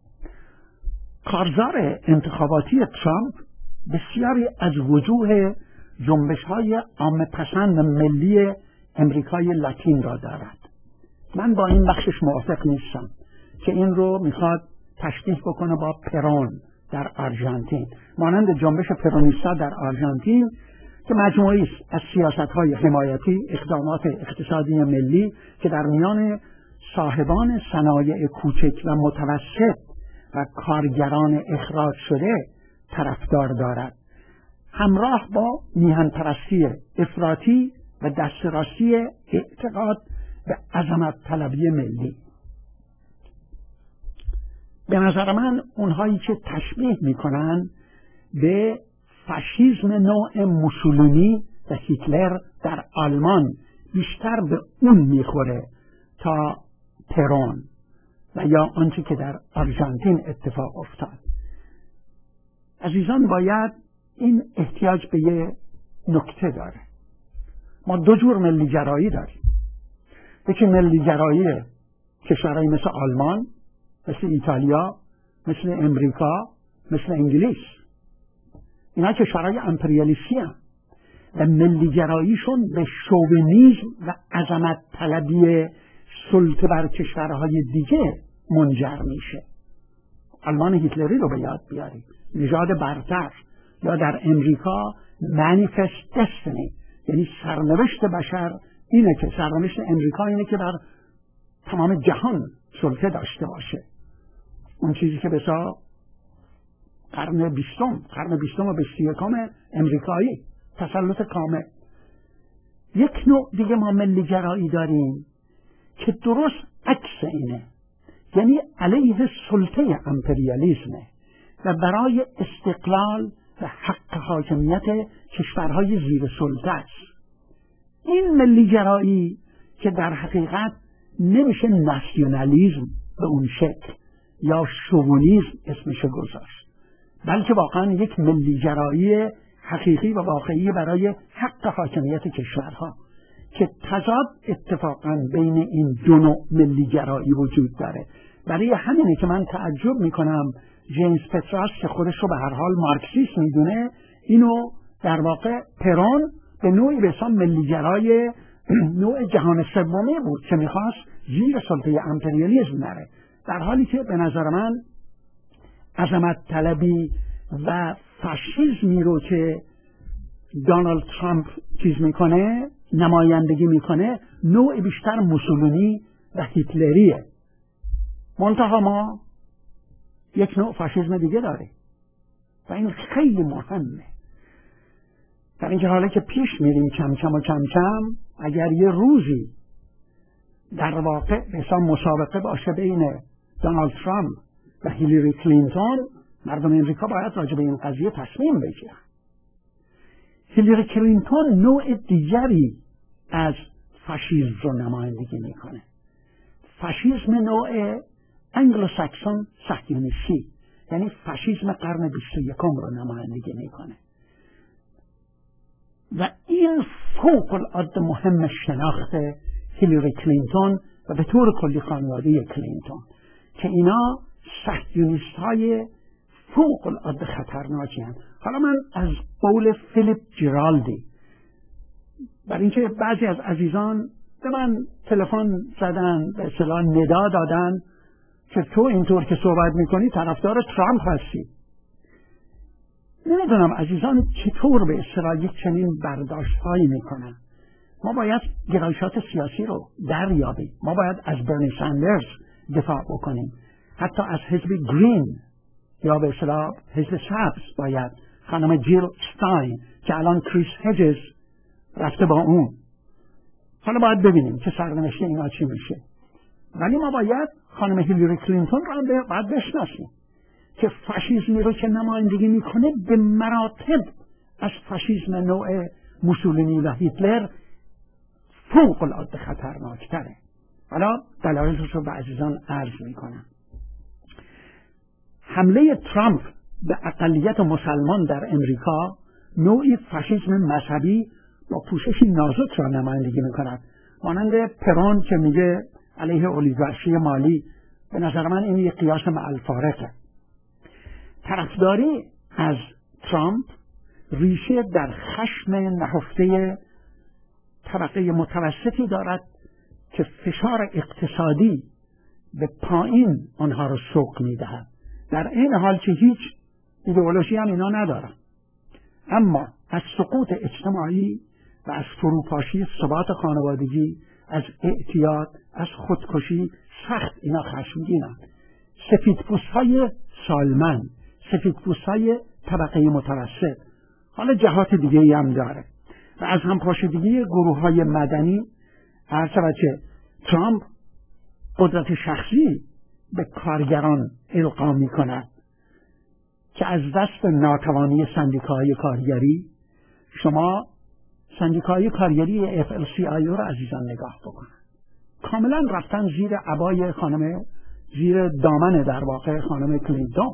کارزار انتخاباتی ترامپ بسیاری از وجوه جنبش‌های عامه پسند ملی امریکای لاتین را دارد. من با این بخشش موافق نیستم که این رو میخواد تشبیه بکنه با پرون در آرژانتین، مانند جنبش پرونیستا در آرژانتین که مجموعی است از سیاست‌های حمایتی، اقدامات اقتصادی ملی که در میان صاحبان صنایع کوچک و متوسط و کارگران اخراج شده طرفدار دارد، همراه با میهن پرستی افراطی و دسترسی اعتقاد به عظمت طلبی ملی. به نظر من اونهایی که تشبیه میکنن به فاشیسم نوع موسولینی و هیتلر در آلمان بیشتر به اون میخوره تا پرون و یا آنچه که در آرژانتین اتفاق افتاد. عزیزان، باید این احتیاج به یه نکته داره. ما دو جور ملی گرایی داریم. یکی ملی گرایی کشورهای مثل آلمان، مثل ایتالیا، مثل امریکا، مثل انگلیس. اینا کشورهای امپریالیستی هستند و ملی گراییشون به شوونیسم و عظمت طلبی سلطه بر کشورهای دیگه منجر میشه. آلمان هیتلری رو به یاد بیارید، نژاد برتر، یا در امریکا manifest destiny، یعنی سرنوشت بشر اینه که سرنوشت امریکا اینه که بر تمام جهان سلطه داشته باشه. اون چیزی که بسا قرن بیستم قرن بیستم و بیست و یکم امریکایی تسلط کامل. یک نوع دیگه ما ملی گرایی داریم که درست عکس اینه، یعنی علیه سلطه امپریالیسمه و برای استقلال و حق حاکمیت کشورهای زیر سلطه است. این ملی گرایی که در حقیقت نمیشه ناسیونالیسم به اون شکل یا شوونیسم اسمش گذاشت، بلکه واقعا یک ملی گرایی حقیقی و واقعی برای حق حاکمیت کشورها که تضاد اتفاقا بین این دو نوع ملی گرایی وجود داره. برای همینه که من تعجب میکنم جیمز پتراس که خودش رو به هر حال مارکسیست میدونه، اینو در واقع پرون به نوعی به حساب ملی گرای نوع جهان سومی بود که میخواست زیر سلطه امپریالیسم نره، در حالی که به نظر من عظمت طلبی و فاشیسمی رو که دونالد ترامپ چیز میکنه، نمایندگی میکنه، نوع بیشتر موسولینی و هیتلریه. منتها ما یک نوع فاشیسم دیگه داره و این خیلی مهمه، در اینکه حالا که پیش میریم کم کم و کم کم، اگر یه روزی در واقع حساب مسابقه باشه بین دونالد ترامپ و هیلاری کلینتون، مردم امریکا باید راجع به این قضیه تصمیم بگیرن. هیلاری کلینتون نوع دیگری از فاشیسم رو نمایندگی میکنه، فاشیسم نوع انگلو ساکسون صهیونیستی، یعنی فاشیسم قرن بیست و یکم رو نمایندگی میکنه و این فوق العاده مهم شناخت هیلاری کلینتون و به طور کلی خانواده کلینتون که اینا صهیونیست های فوق العاده خطرناکی هستند. حالا من از قول فیلیپ جرالدی، برای اینکه بعضی از عزیزان به من تلفن زدن، به اصطلاح ندا دادن که تو اینطور که صحبت میکنی طرفدار ترامپ هستی. نمیدونم عزیزان چطور به اصطلاح یک چنین برداشت هایی میکنن. ما باید گرایشات سیاسی رو دریابیم. ما باید از برنی ساندرز دفاع بکنیم، حتی از حزب گرین یا به اصطلاح حزب سبز باید، خانم جیل استاین که الان کریس هجز رفته با اون. حالا باید ببینیم که سرنوشت اینا چی میشه، ولی ما باید خانم هیلاری کلینتون رو باید بشناسیم که فاشیسمی رو که نمایندگی میکنه به مراتب از فاشیسم نوع موسولینی و هیتلر فوق العاده خطرناکتره. حالا دلایلش رو به عزیزان عرض میکنم. حمله ترامپ به اقلیت مسلمان در امریکا نوعی فاشیسم مذهبی با پوششی نازک را نمایندگی میکند، مانند پرون که میگه علیه اولیگارشی مالی. به نظر من این یک قیاس مع الفارقه. طرفداری از ترامپ ریشه در خشم نهفته طبقه متوسطی دارد که فشار اقتصادی به پایین آنها را سوق میدهد، در این حال که هیچ ایدئولوژی هم اینا ندارن، اما از سقوط اجتماعی و از فروپاشی ثبات خانوادگی، از اعتیاد، از خودکشی سخت اینا خشمگینند. سفیدپوست‌های سالمن، سفیدپوست‌های طبقه متوسط. حالا جهات دیگه‌ای هم داره و از همپاشیدگی گروه‌های مدنی هر که ترامپ قدرت شخصی به کارگران القا می‌کند که از دست ناتوانی سندیکاهای کارگری. شما سندیکاهای کارگری اف ال سی آی او را عزیزان نگاه بکنن، کاملا رفتن زیر عبای خانم، زیر دامن در واقع خانم کلینتون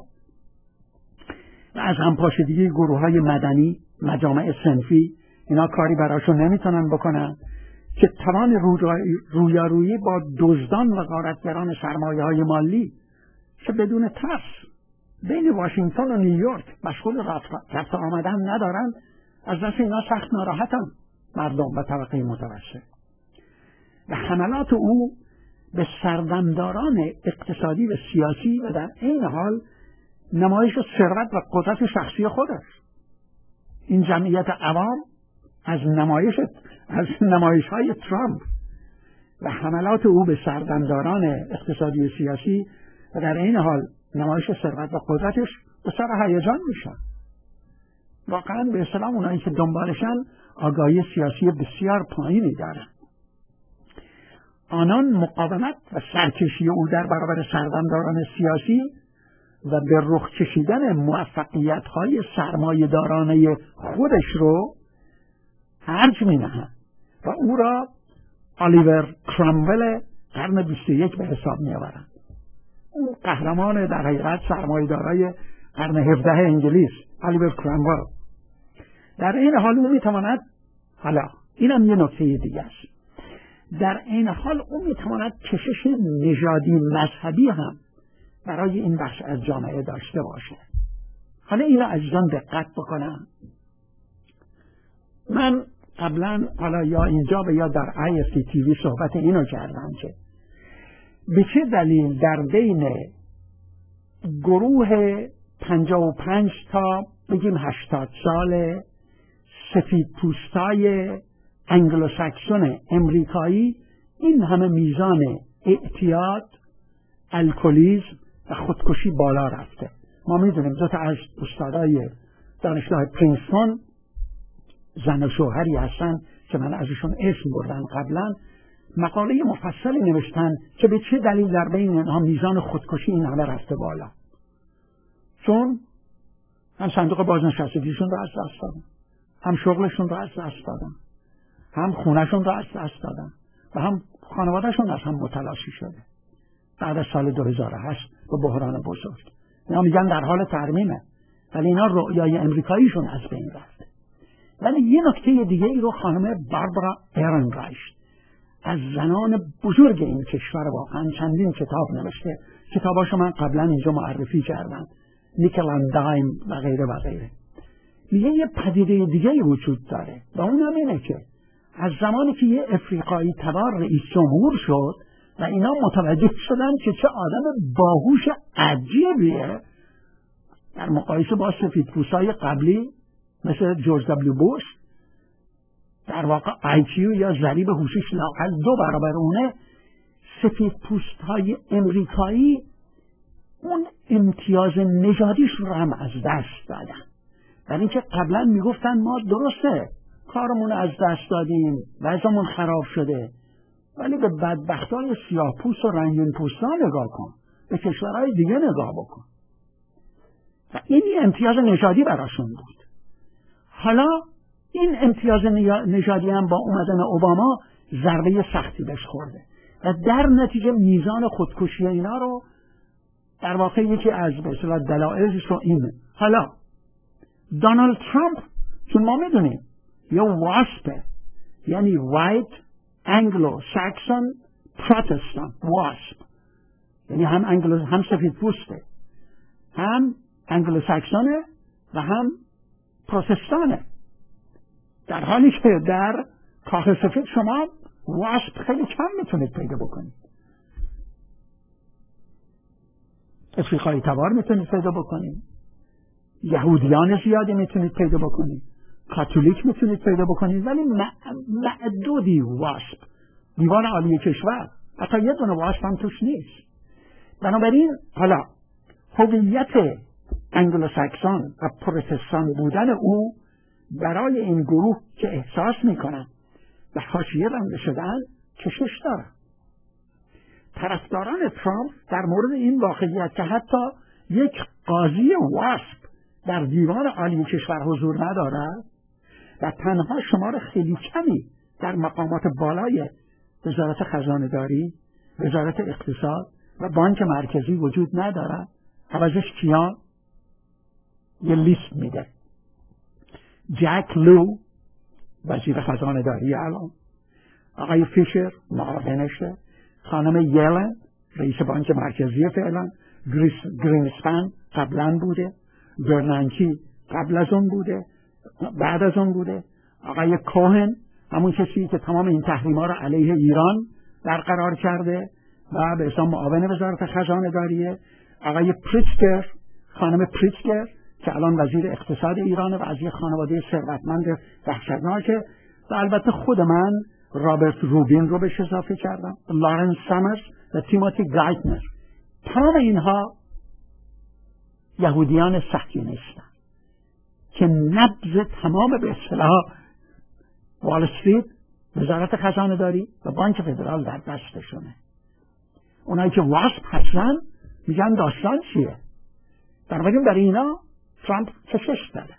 و از همپاشیدگی گروه های مدنی، مجامع صنفی، اینا کاری براشون نمیتونن بکنن که توان رویارویی با دزدان و غارتگران سرمایه های مالی که بدون ترس بین واشنگتن و نیویورک مشغول رفت آمدن ندارن، از دست اینا سخت ناراحتن مردم و طبقه متوسط. و حملات او به سردمداران اقتصادی و سیاسی و در این حال نمایش ثروت و قدرت شخصی خودش. این جمعیت عوام از نمایش از نمایش های ترامپ و حملات او به سردمداران اقتصادی و سیاسی و در این حال نمایش ثروت و قدرتش به سر هیجان میشن. واقعا به اصطلاح اونایی که دنبالشن آگاهی سیاسی بسیار پایینی دارن. آنان مقاومت و سرکشی او در برابر سردمداران سیاسی و به رخ کشیدن موفقیت‌های سرمایه‌دارانه خودش رو ارج می‌نهند و او را الیور کرامول قرن بیست و یک به حساب می‌آورند. او قهرمان در حقیقت سرمایه‌دارای قرن هفدهم انگلیس، الیور کرامول. در این حال او می‌تواند، حالا اینم یه نکته دیگه است، در این حال او می‌تواند کشش نژادی مذهبی هم برای این بخش از جامعه داشته باشه. حالا اینو عزیزان دقت بکنم. من قبلا حالا یا اینجا و یا در آی اف تی تی وی صحبت اینو کردم که به چه دلیل در بین گروه پنجاه و پنج تا بگیم هشتاد سال سفید پوستای انگلوساکسون امریکایی این همه میزان اعتیاد، الکلیسم و خودکشی بالا رفته. ما میدونیم دو تا از استادای دانشگاه پرینستون زن و شوهری هستن که من ازشون اسم بردم قبلا، مقاله مفصلی نوشتن که به چه دلیل در بین اینها میزان خودکشی این همه رفته بالا. چون هم صندوق بازنشستگیشون رو از دست دادن، هم شغلشون رو از دست دادن، هم خونهشون رو از دست دادن و هم خانوادهشون از هم متلاشی شده. بعد از سال دو هزار و هشت با بحران بزرگ. اینا میگن در حال ترمیمه، ولی اینا رؤیای امریکاییشون از بین رفته. ولی یه نکته دیگه ای رو خانم باربارا ارنرایش از زنان بزرگ این کشور واقعا چندین کتاب نوشته، کتاباشو من قبلا اینجا معرفی کردم، نیکل اند دایم و غیره و غیره. میگه یه پدیده دیگه وجود داره و اونم اینه که از زمانی که یه افریقایی تبار رئیس جمهور شد و اینا متوجه شدن که چه آدم باهوش عجیبیه در مقایسه با سفیدپوستای قبلی مثل جورج دبلیو بوش، در واقع آی کیو یا ضریب هوشیش لااقل دو برابر اونه، سفیدپوستای امریکایی اون امتیاز نژادیش رو هم از دست دادن. برای اینکه قبلا میگفتن ما درسته کارمون از دست دادیم، وضعمون خراب شده، ولی به بدبختای سیاه پوست و رنگین پوستا نگاه کن، به کشورهای دیگه نگاه بکن. و این امتیاز نژادی براشون بود. حالا این امتیاز نژادی هم با اومدن اوباما ضربه سختی بهش خورده و در نتیجه میزان خودکشی اینا رو در واقع یکی از به اصطلاح دلایلش رو اینه. حالا دونالد ترامپ چون ما میدونیم یه واسپه، یعنی وایت انگلو ساکسون پروتستان، واسپ یعنی هم انگلو هم سفید پوسته، هم انگلو ساکسونه و هم پروتستانه، در حالی که در کاخ سفید شما واسپ خیلی کم میتونید پیدا بکنید. افریقایی تبار میتونید پیدا بکنید، یهودیان زیادی میتونید پیدا بکنید، کاتولیک میتونید پیدا بکنید، ولی معدودی واسپ. دیوان عالی کشور حتی یه دونه واسپ هم توش نیست. بنابراین حالا هویت انگلو ساکسون و پروتستان بودن او برای این گروه که احساس میکنن و حاشیه رانده شدن کشش داره. طرفداران ترامپ در مورد این واقعیت که حتی یک قاضی واسپ در دیوان عالی کشور حضور ندارد و تنها شمار خیلی کمی در مقامات بالای وزارت خزانه داری، وزارت اقتصاد و بانک مرکزی وجود ندارد، عوضش کیان یه لیست میده. جک لو وزیر خزانه داری الان، آقای فیشر معاونشه، خانم یلن رئیس بانک مرکزی فعلا، گرینسپن قبلا بوده، برنانکی قبل از اون بوده، بعد از اون بوده، آقای کوهن همون کسی که تمام این تحریم‌ها رو علیه ایران برقرار کرده و به حساب معاون وزارت خزانه داریه، آقای پریتزگر، خانم پریتزگر که الان وزیر اقتصاد ایرانه و از یک خانواده ثروتمند وحشتناکه، و البته خود من رابرت روبین رو بهش اضافه کردم، لارنس سامرز و تیموتی گایتنر. تمام اینها یهودیان صهیونیستن که نبض تمام به اصطلاح وال استریت، وزارت خزانه داری و بانک فدرال در دستشونه. اونایی که واسپ هستن میگن داستان چیه؟ بنابراین برای اینا ترامپ کشش داره.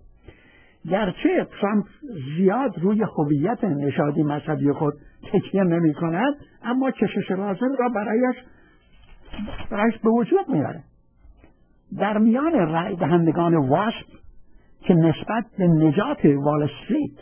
گرچه ترامپ زیاد روی هویت نژادی مذهبی خود تکیه نمی کند، اما کشش لازم را برایش برایش به وجود میاره. در میان رای دهندگان واسپ که نسبت به نجات وال استریت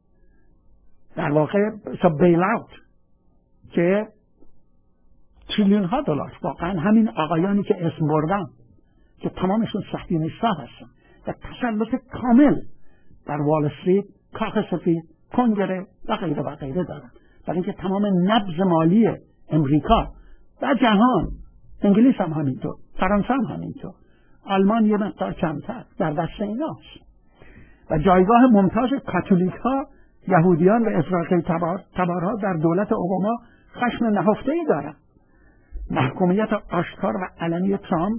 در واقع بیل اوت که تریلیون ها دلار، واقعا همین آقایانی که اسم بردن که تمامشون صهیونیست‌ها هستن و تسلط کامل در وال استریت، کاخ سفید، کنگره و غیره و غیره دارن، برای اینکه تمام نبض مالی امریکا و جهان، انگلیس هم همینطور، فرانسه هم همینطور، آلمان یه مقدار کمتر در دست ایناست. و جایگاه ممتاز کاتولیک ها، یهودیان و افراطی تبار، تبارها در دولت اوباما خشم نهفته‌ای دارند. محکومیت آشکار و علنی ترامپ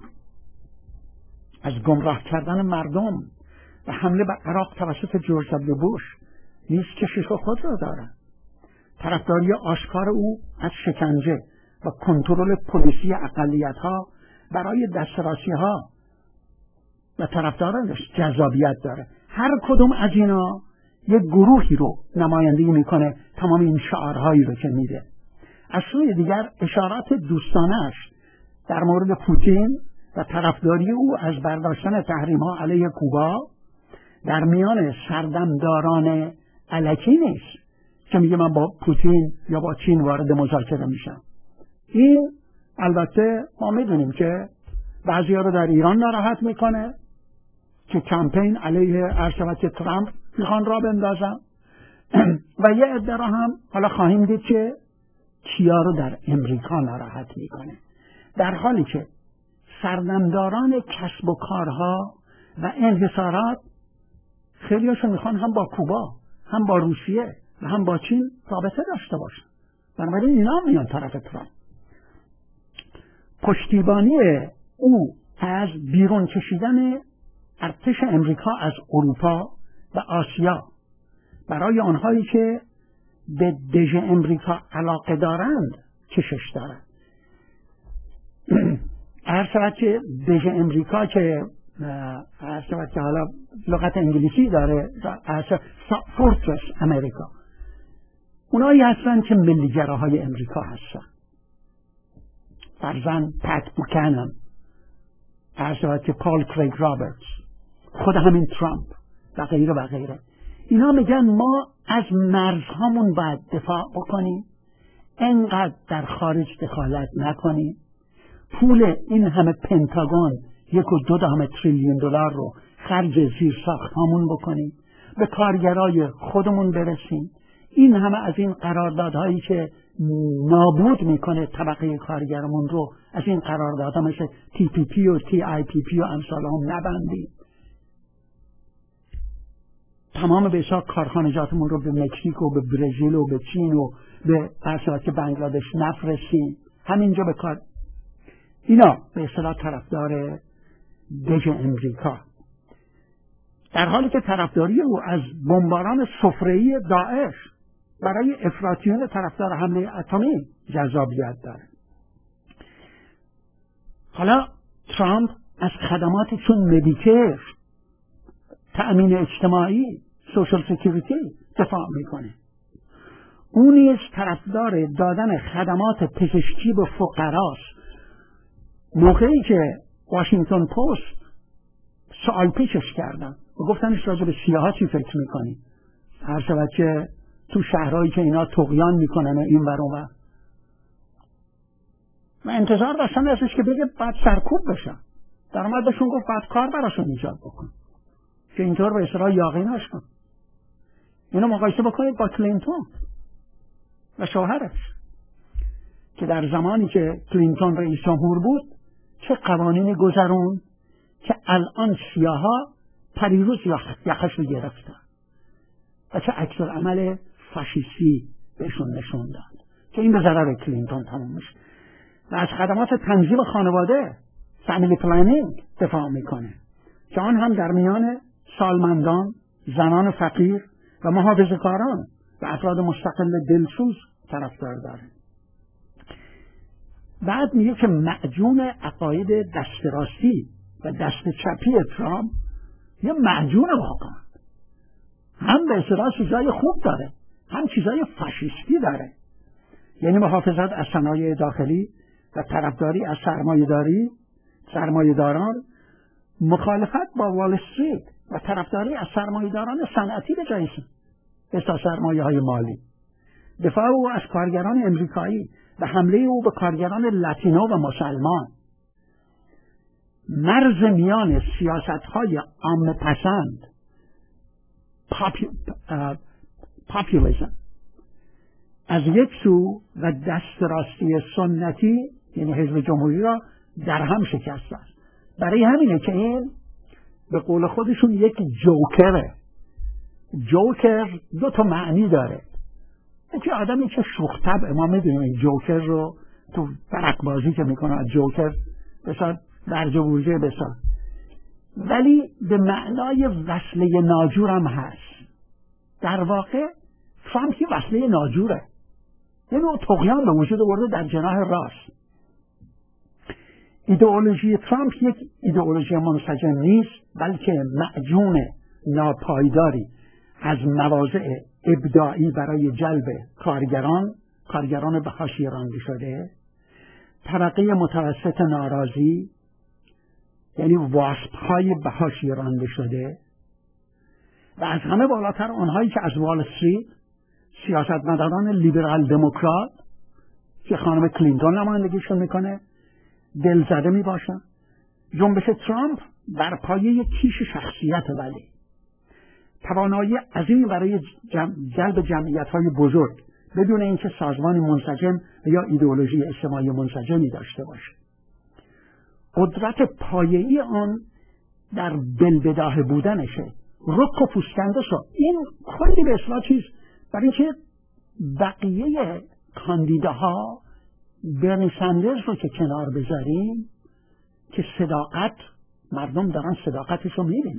از گمراه کردن مردم و حمله به عراق توسط جورج دبلیو بوش نیز کشش خود را دارد. طرفداری آشکار او از شکنجه و کنترل پلیسی اقلیت‌ها برای دسترسی‌ها و طرفدارانش جذابیت داره. هر کدوم از اینا یک گروهی رو نمایندگی میکنه، تمام این شعارهایی رو که میده. از سوی دیگر اشارات دوستانش در مورد پوتین و طرفداری او از برداشتن تحریم‌ها علیه کوبا در میان سردمداران الکی نیست که میگه من با پوتین یا با چین وارد مذاکره میشم. این البته ما میدونیم که بعضی‌ها رو در ایران ناراحت میکنه که کمپین علیه ارشد ترامپ میخوان را بندازن و یه عده را هم حالا خواهیم دید که کیا رو در امریکا ناراحت میکنه، در حالی که سردمداران کسب و کارها و انحصارات خیلی هاشون میخوان هم با کوبا هم با روسیه و هم با چین رابطه داشته باشن. بنابراین اینا هم میان طرف ترامپ. پشتیبانی او از بیرون کشیدن ارتش امریکا از اروپا و آسیا برای آنهایی که به دژ امریکا علاقه دارند کشش دارند. هر شود که دژ امریکا که هر شود که حالا لغت انگلیسی داره، فورترس امریکا، اونایی هستن که ملیگراهای امریکا هستن، فرزن پت بوکانن، هر شود که پال کریگ رابرتس، خود همین ترامپ و غیره و غیره. اینا میگن ما از مرزهامون باید دفاع بکنیم، انقدر در خارج دخالت نکنیم، پول این همه پنتاگون یک و دو دهم تریلیون دلار رو خرج زیر ساختمون بکنیم، به کارگرای خودمون برسیم. این همه از این قراردادهایی که نابود میکنه طبقه کارگرمون رو، از این قراردادها مثل تی پی پی و تی آی پی پی و امثال هم نبندیم. تمام به حساب کارخانجاتمون رو به مکزیک و به برزیل و به چین و به که بنگلادش نفرستیم، همینجا به کار. اینا به اصطلاح طرفدار دژ امریکا، در حالی که طرفداری او از بمباران سفره‌ای داعش برای افراطیون طرفدار حمله اتمی جذابیت داره. حالا ترامپ از خدمات چون مدیکر، تأمین اجتماعی، سوشال سکیوریتی دفاع میکنه. اون نیز طرفدار دادن خدمات پزشکی به فقراست. موقعی که واشنگتن پست سوال پیشش کردن و گفتنش راجع به سیاها چی فکر میکنی، هر شود که تو شهرهایی که اینا طغیان میکنن این ور اون ور، و انتظار داشتن ازش که بگه بعد سرکوب بشن، در اومد بهشون گفت بعد کار براشون ایجاد بکن که اینطور به اصطلاح یاغی نشن. اینو مقایسه بکنید با کلینتون و شوهرش که در زمانی که کلینتون رئیس جمهور بود چه قوانینی گذرون که الان سیاها پریروز یخش رو گرفتن و چه عکس العمل فاشیستی بهشون نشون داد که این به ضرر کلینتون تموم میشه. و از خدمات تنظیم خانواده، فامیلی پلانینگ دفاع میکنه که آن هم در میان سالمندان، زنان فقیر و محافظه‌کاران و افراد مستقل دلسوز طرفدار داره. بعد میگه که معجون عقاید دست راستی و دست چپی ترامپ یه معجون واقعا، هم به اصطلاح چیزای خوب داره هم چیزای فاشیستی داره، یعنی محافظت از صنایع داخلی و طرفداری از سرمایه‌داری سرمایه‌داران، مخالفت با وال استریت و طرفداری از سرمایه‌داران صنعتی به جای مثل سرمایه‌های مالی، دفاع او از کارگران امریکایی و حمله او به کارگران لاتینو و مسلمان، مرز میان سیاست‌های عامه پسند پاپولیسم از یک سو و دست راستی سنتی یعنی حزب جمهوری را در هم شکسته است. برای همینه که این به قول خودشون یک جوکره. جوکر دو تا معنی داره. یکی آدمی که شوخ طبعه، ما میدونیم این جوکر رو تو برق بازی که میکنه جوکر بسار درجه بورژه بسار، ولی به معنای وصله ناجور هم هست. در واقع ترامپ یه وصله ناجوره، یعنی اون طغیان به وجود آورده در جناح راست. ایدئولوژی ترامپ یک ایدئولوژی منسجم نیست، بلکه معجون ناپایداری از مواضع ابداعی برای جلب کارگران کارگران به حاشیه رانده شده، طبقه متوسط ناراضی، یعنی واسپ‌های به حاشیه رانده شده، و از همه بالاتر آنهایی که از وال استریت، سیاستمداران لیبرال دموکرات که خانم کلینتون نمایندگیشون میکنه، دلزده میباشن. جنبش ترامپ بر پایه کیش شخصیت، ولی توانایی عظیمی برای جمع جلب جمعیت‌های بزرگ بدون اینکه سازمان منسجم یا ایدئولوژی اجتماعی منسجمی داشته باشه. قدرت پایه‌ای آن در بلبداه بودنشه، رک و پوسکنده شد. این کلی به اصلاح چیز برای اینکه بقیه کاندیداها برنی سندرز رو که کنار بذاریم که صداقت، مردم دارن صداقتش رو میبینن،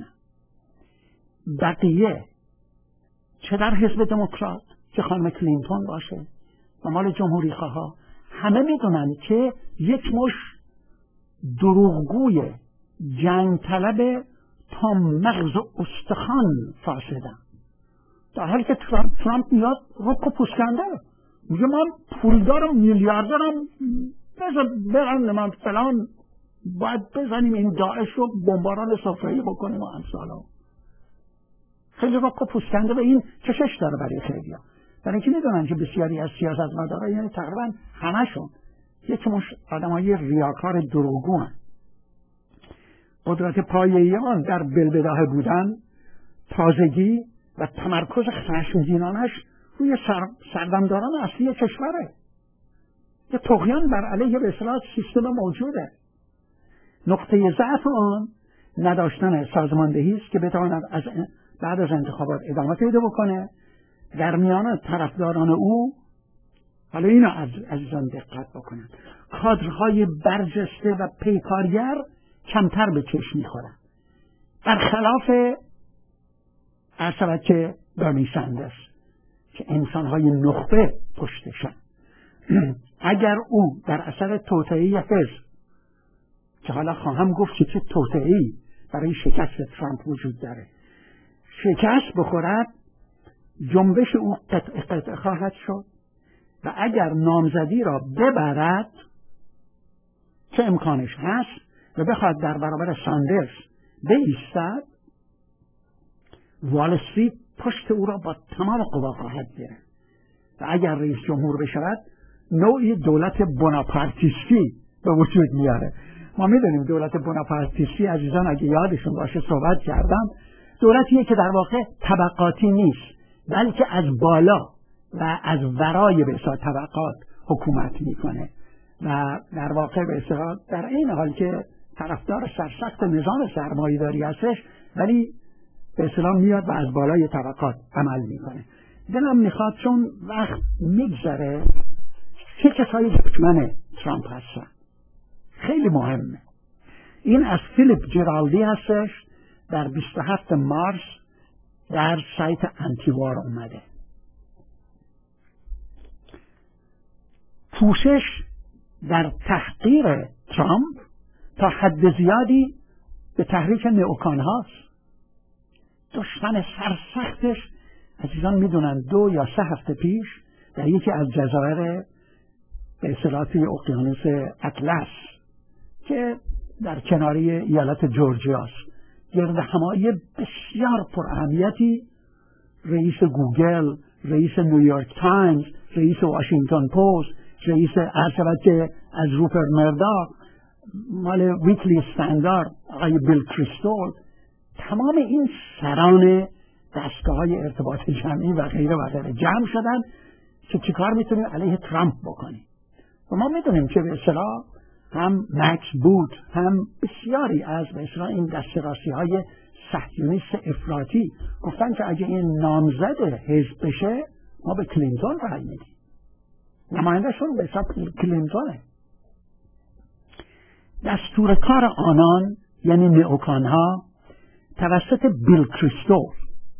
بقیه چه در حزب دموکرات که خانم کلینتون باشه و مال جمهوری خواه، همه میدونن که یک مش دروغگوی جنگ طلب تا مغز و استخوان فاسدن، در حالی که ترامپ, ترامپ میاد رک و پوسکنده میگه من پولدارم، میلیاردرم، بذار برن من فلان، باید بزنیم این داعش رو، بمباران صفره‌ای بکنیم و امثالا. خیلی رک و پوسکنده و این کشش داره برای خیلی ها، برای اینکه میدونن که بسیاری از سیاستمدارا، یعنی تقریبا همشون، یک مش آدمای ریاکار دروغگو هستند. قدرت پایه‌ای آن در بلبداه بودن، تازگی و تمرکز خشمگینانش روی سر، سردمداران اصلی کشوره. یه طغیان بر علیه به اصطلاح سیستم موجوده. نقطه ضعف آن نداشتن سازماندهی است که بتواند از بعد از انتخابات ادامه پیدا بکنه. در میان طرفداران او، حالا اینو از عزیزان دقت بکنن، کادرهای برجسته و پیکارگر کمتر به چشم میخورن، برخلاف ارشد که برنی سندرز که انسانهای نخبه پشتشن. اگر او در اثر توطئه‌ای حزب، که حالا خواهم گفت که چه توطئه‌ای برای شکست ترامپ وجود داره، شکست بخورد، جنبش او قطع قطع خواهد شد و اگر نامزدی را ببرد، چه امکانش هست، و بخواد در برابر ساندرز بایستد، وال استریت پشت او را با تمام قوا خواهد گرفت و اگر رئیس جمهور بشود، نوعی دولت بوناپارتیستی به وجود میاره. ما میدونیم دولت بوناپارتیستی، عزیزان اگه یادشون باشه صحبت کردم، دولتیه که در واقع طبقاتی نیست، بلکه از بالا و از ورای به اصطلاح طبقات حکومت میکنه و در واقع به اصطلاح در این حال که طرفدار سرسخت نظام سرمایه‌داری هستش، ولی به اصطلاح میاد و از بالای طبقات عمل میکنه. دلم میخواد چون وقت میگذره، چه کسایی دشمن ترامپ هستن خیلی مهمه. این از فیلیپ جرالدی هستش، در بیست و هفتم مارس در سایت انتیوار اومده. پوشش در تحقیر ترامپ تا حد زیادی به تحریک نئوکان هاست. دشمن سرسختش، عزیزان میدونن، دو یا سه هفته پیش در یکی از جزایر به اصطلاح توی اقیانوس اطلس که در کناری ایالت جورجیا است، گرد همایی بسیار پر اهمیتی رئیس گوگل، رئیس نیویورک تایمز، رئیس واشنگتن پست، رئیس ارشد که از روپرت مرداک، مال ویکلی استاندارد آقای بیل کریستول، تمام این سران دستگاه‌های ارتباط جمعی و غیره و غیره جمع شدن که چیکار میتونیم علیه ترامپ بکنیم. و ما میدونیم که به اصطلاح هم مکس بود، هم بسیاری از به اصطلاح این دسترسی‌های صهیونیست افراطی گفتن که اگه این نامزد حزب بشه، ما به کلینتون رای میدیم. نمایندهشون به حساب کلینتونه. دستور کار آنان، یعنی نئوکان‌ها، توسط بیل کریستول،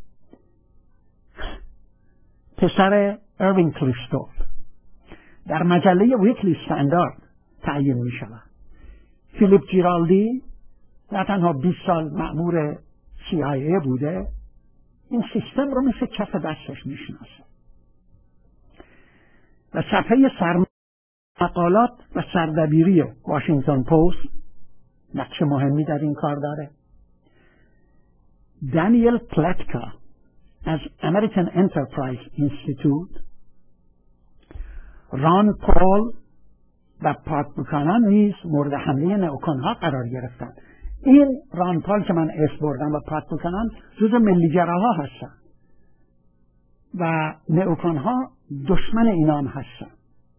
پسر اروین کریستول، در مجله ویکلی استاندارد تعیین می شود. فیلیپ جرالدی نه تنها بیست سال مأمور سی آی ای بوده، این سیستم رو مثل کف دستش می شناسه و صفحه سرمایه مقالات و سردبیری واشنگتن پست نقش مهمی در این کار داره. دانیل پلاتکا از امریکن انترپرایز اینستیتوت، ران پال و پات بوکانان نیز مورد حمله نئوکنها قرار گرفتند. این ران پال که من اسم بردم و پات بوکانان جز ملیگراها هستند و نئوکنها دشمن اینا هم هستند.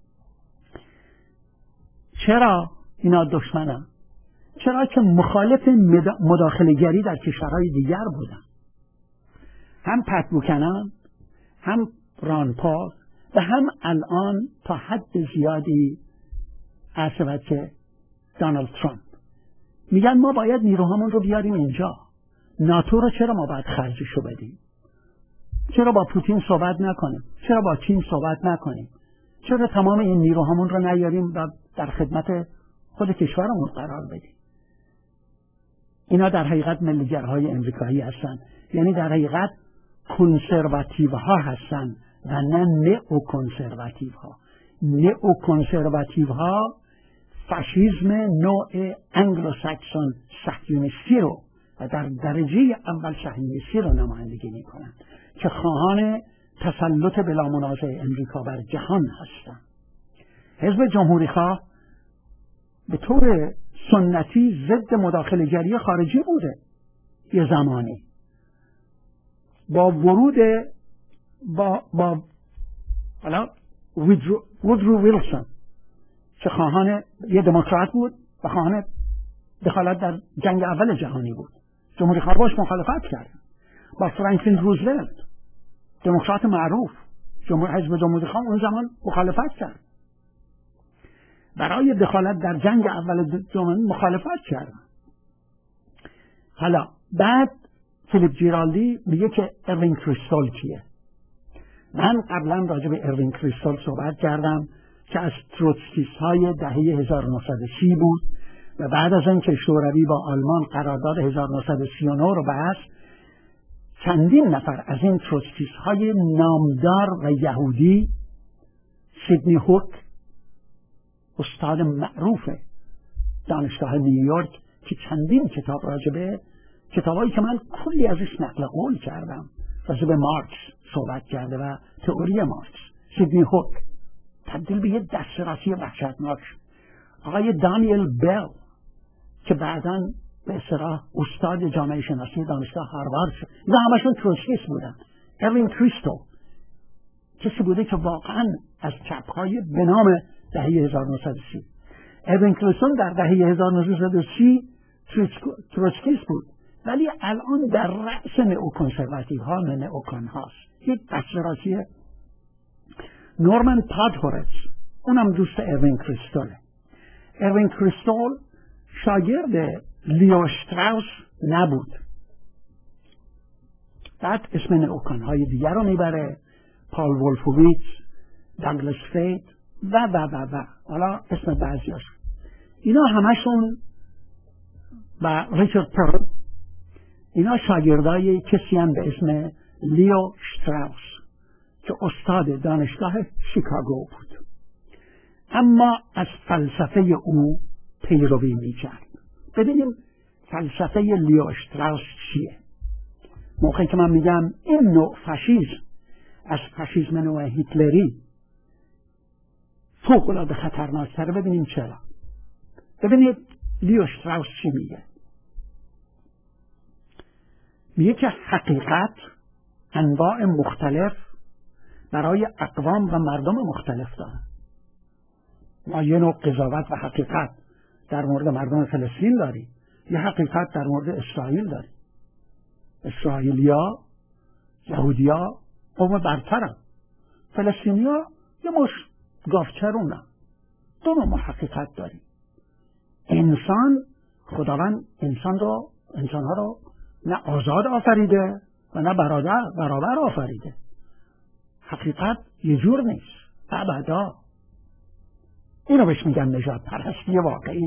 چرا اینا دشمنن؟ چرا که مخالف مداخله‌گری در کشورهای دیگر بودن. هم پات بوکانان، هم ران پال و هم الان تا حد زیادی عصبت که دونالد ترامپ میگن ما باید نیروهامون رو بیاریم اینجا. ناتو رو چرا ما باید خرجشو بدیم؟ چرا با پوتین صحبت نکنیم؟ چرا با چین صحبت نکنیم؟ چرا تمام این نیروهامون رو نیاریم و در خدمت خود کشورمون قرار بدیم؟ اینا در حقیقت ملیگرهای امریکایی هستن، یعنی در حقیقت کنسرواتیو ها هستن و نه نئو کنسرواتیو ها. نئو کنسرواتیو ها فاشیسم نوع انگلو ساکسون صهیونیستی رو و در درجه اول صهیونیستی رو نمایندگی میکنن که خواهان تسلط بلا منازع امریکا بر جهان هستند. حزب جمهوری خواه به طور سنتی ضد مداخله‌گری خارجی بوده یه زمانی. با ورود با با حالا وودرو ویلسون که خواهان یه دموکرات بود و خواهان دخالت در جنگ اول جهانی بود، جمهوری خواه باش مخالفت کرد. با فرانکلین روزولت دموکرات معروف، جمهور حزب جمهوری خواه اون زمان مخالفت کرد، برای دخالت در جنگ اول جهانی مخالفت کرد. حالا بعد فیلیپ جیرالدی میگه که اروین کریستال کیه. من قبلا راجع به اروین کریستال صحبت کردم که از تروتسکیست های دهه هزار و نهصد و سی بود و بعد از اینکه شوروی با آلمان قرارداد هزار و نهصد و سی و نه رو بست، چندین نفر از این تروتسکیست های نامدار و یهودی، سیدنی هوک استاد معروف دانشگاه نیویورک که چندین کتاب راجبه، کتابایی که من کلی ازش نقل قول کردم، راجب مارکس صحبت کرده و تئوری مارکس، سیدنی هوک تبدیل به یه دسترسی وحشتناک شد. آقای دانیل بل که بعداً به اصطلاح استاد جامعه شناسی دانشگاه هاروارد شد، اینا همشون تروتسکیست بودن. اروین کریستال کسی بوده که واقعاً از چپ‌های به نام دهه هزار و نهصد و سی. اروین کریستال در دهه هزار و نهصد و سی تروتسکیست بود، ولی الان در رأس نئوکنسرواتیو ها و نئوکان هاست. یک دستراسیه. نورمن پادهورتز اونم دوست اروین کریستاله. اروین کریستال شاگرد لیو شتراوس نبود. بعد اسم نئوکان های دیگر رو میبره، پال وولفوویتز، داگلاس فید و و و و حالا اسم بعضیاش. اینا همشون و ریچارد پرل، اینا شاگردای کسی هم به اسم لیو شتراوس که استاد دانشگاه شیکاگو بود، اما از فلسفه او پیروی میکرد. ببینیم فلسفه لیو شتراوس چیه. موقعی که من میگم این نوع فاشیسم از فاشیسم نوع هیتلری فوق العاده خطرناکتره، ببینیم چرا. ببینید لیو شتراوس چی میگه. میگه که حقیقت انواع مختلف برای اقوام و مردم مختلف داره. ما یه نوع قضاوت و حقیقت در مورد مردم فلسطین داریم، یه حقیقت در مورد اسرائیل داریم. اسرائیلیا، یهودیا قوم برترن، فلسطینیا یه مش گافچرونن. دو نوع حقیقت داریم. انسان، خداوند انسان رو انسانها رو نه آزاد آفریده و نه برادر برابر آفریده. حقیقت یه جور نیست، ابدا. اینو بهش میگن نژاد پرستی واقعی.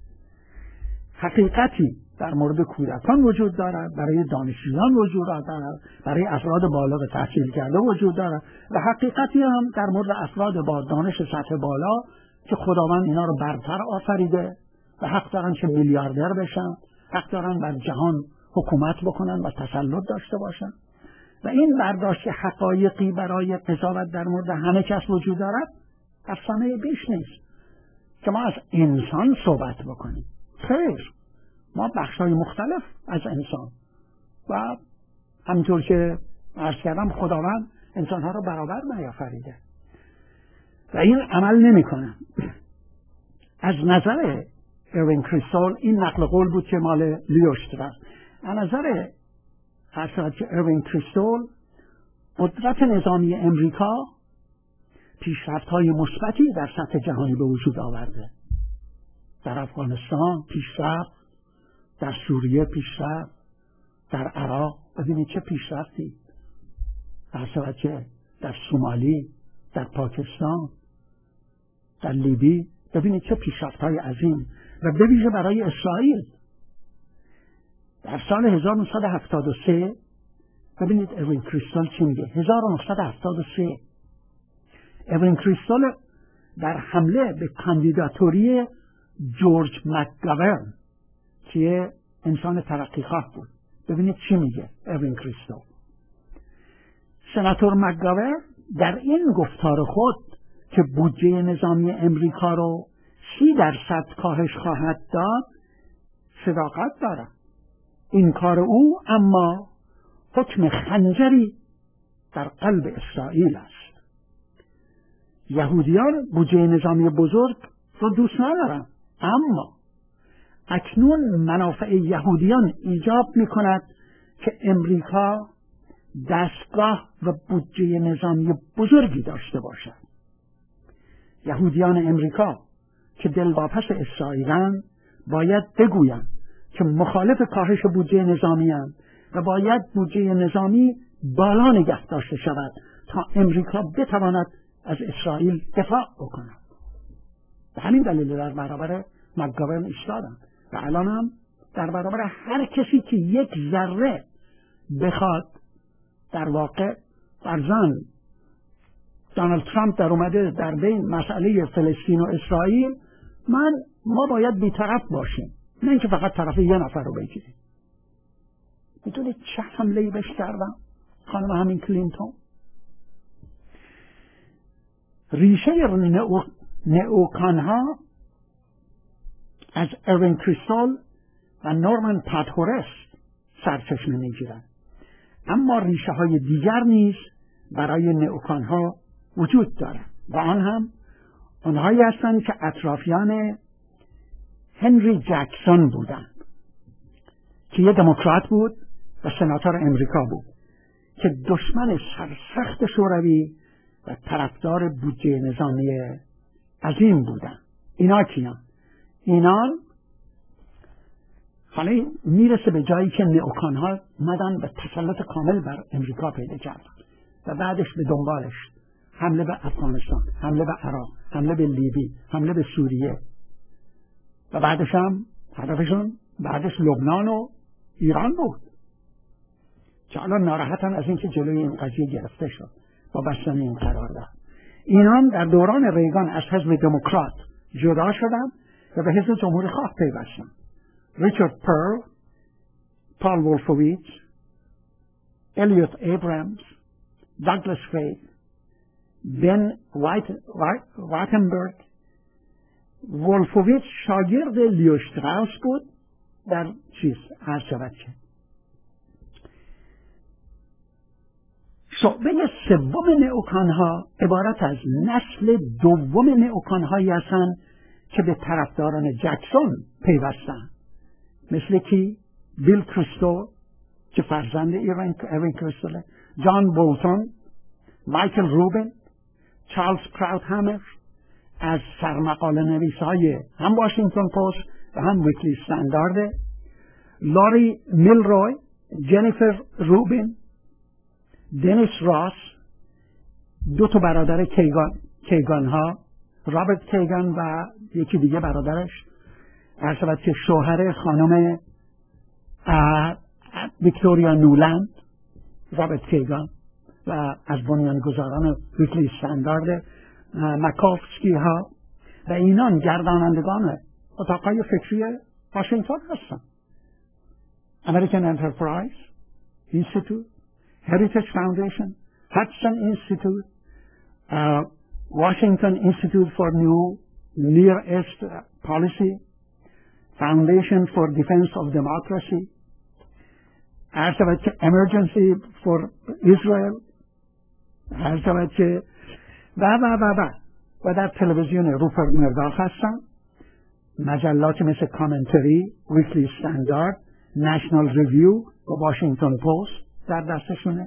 حقیقتی در مورد کودکان وجود دارد، برای دانشجویان وجود دارد، برای افراد بالغ تحصیل کرده وجود دارد و حقیقتی هم در مورد افراد با دانش سطح بالا که خداوند اینا رو برتر آفریده و حق دارن که میلیاردر بشن، حق دارن بر جهان حکومت بکنن و تسلط داشته باشن و این برداشت حقایقی برای قضاوت در مورد همه کس وجود دارد افسانه بیش نیست که ما از انسان صحبت بکنیم. خیر، ما بخشای مختلف از انسان و همینطور که عرض کردم خداوند انسانها رو برابر نیافریده و این عمل نمی کنن. از نظر اروین کریستال این نقل قول بود که مال لیوشترا. از نظر هر که اروین کریستال قدرت نظامی امریکا پیشرفت‌های مثبتی در سطح جهانی به وجود آورده. در افغانستان پیشرفت، در سوریه پیشرفت، در عراق ببینید چه پیشرفتی، در که در سومالی، در پاکستان، در لیبی ببینید چه پیشرفت‌های عظیم و به ویژه برای اسرائیل. در سال هزار و نهصد و هفتاد و سه ببینید اروین کریستال چی میگه. هزار و نهصد و هفتاد و سه اروین کریستال در حمله به کاندیداتوری جورج مکگاورن که انسان ترقیخواه بود، ببینید چی میگه اروین کریستال. سناتور مکگاورن در این گفتار خود که بودجه نظامی امریکا رو سی درصد کاهش خواهد داد صداقت دارد. این کار او اما حکم خنجری در قلب اسرائیل است. یهودیان بودجه نظامی بزرگ رو دوست ندارن، اما اکنون منافع یهودیان ایجاب می کند که امریکا دستگاه و بودجه نظامی بزرگی داشته باشد. یهودیان امریکا که دلواپس اسرائیلند باید بگویند که مخالف کاهش بودجه نظامی اند و باید بودجه نظامی بالا نگه داشته شود تا امریکا بتواند از اسرائیل دفاع بکند. به همین دلیل در برابر مکگاورن ایستادند و الان هم در برابر هر کسی که یک ذره بخواد در واقع فرزن دونالد ترامپ در اومده در بین مسئله فلسطین و اسرائیل، من ما باید بی‌طرف باشیم، نه اینکه فقط طرف یه نفر رو بگیریم. میدونید چه حمله‌ای بهش کردم خانم همین کلینتون؟ ریشه نئو نئوکانها از اروین کریستال و نورمن پادهورست سرچشمه میگیرند، اما ریشه های دیگر نیز برای نئوکانها وجود دارد و آن هم آنهایی هستند که اطرافیان هنری جکسون بودند که یه دموکرات بود و سناتور امریکا بود که دشمن سرسخت شوروی و طرفدار بودجه نظامی عظیم بودند. اینا کیان؟ اینان حالا میرسه به جایی که نئوکانها مدن و تسلط کامل بر امریکا پیدا کردن و بعدش به دنبالش حمله به افغانستان، حمله به عراق، حمله به لیبی، حمله به سوریه و بعدش هم هدفشون بعدش لبنان و ایران بود که الان ناراحتن از اینکه جلوی این قضیه گرفته شد با بستن این قرارداد. اینان در دوران ریگان از حزب دموکرات جدا شدن و به حزب جمهوری خواه پیوستن. ریچارد پرل، پال وولفوویچ، الیوت ابرامز، داگلاس فید، بن وایتنبرگ. وولفوویچ شاگرد لیو شتراوس بود در چیز هر شود که شعبه سوم نئوکانها عبارت از نسل دوم نئوکانهایی هستند که به طرفداران جکسون پیوستند، مثل کی؟ بیل کریستال که فرزند اروین کریستاله، جان بولتون، مایکل روبن، چارلز کراوتهامر از سرمقاله نویسای هم واشنگتن پست و هم ویکلی استاندارد، لاری میلروی، جنیفر روبین، دنیس راس، دو تا برادر کیگان کیگان ها، رابرت کیگان و یکی دیگه برادرش، هر شود که شوهر خانم ویکتوریا نولند، رابرت کیگان و از بنیانگذاران ویکلی استاندارد، مکافسکی ها و اینان گردانندگان اتاقهای فکری واشنگتن هستن. American Enterprise Institute, Heritage Foundation, Hudson Institute, uh, Washington Institute for New Near East Policy, Foundation for Defense of Democracy, هر شود که Emergency for Israel، هر شود که و و و و و در تلویزیون روپرت مرداخ هستن. مجلات مثل کامنتری، ویکلی استاندارد، نشنال ریویو و واشنگتن پست در دستشونه.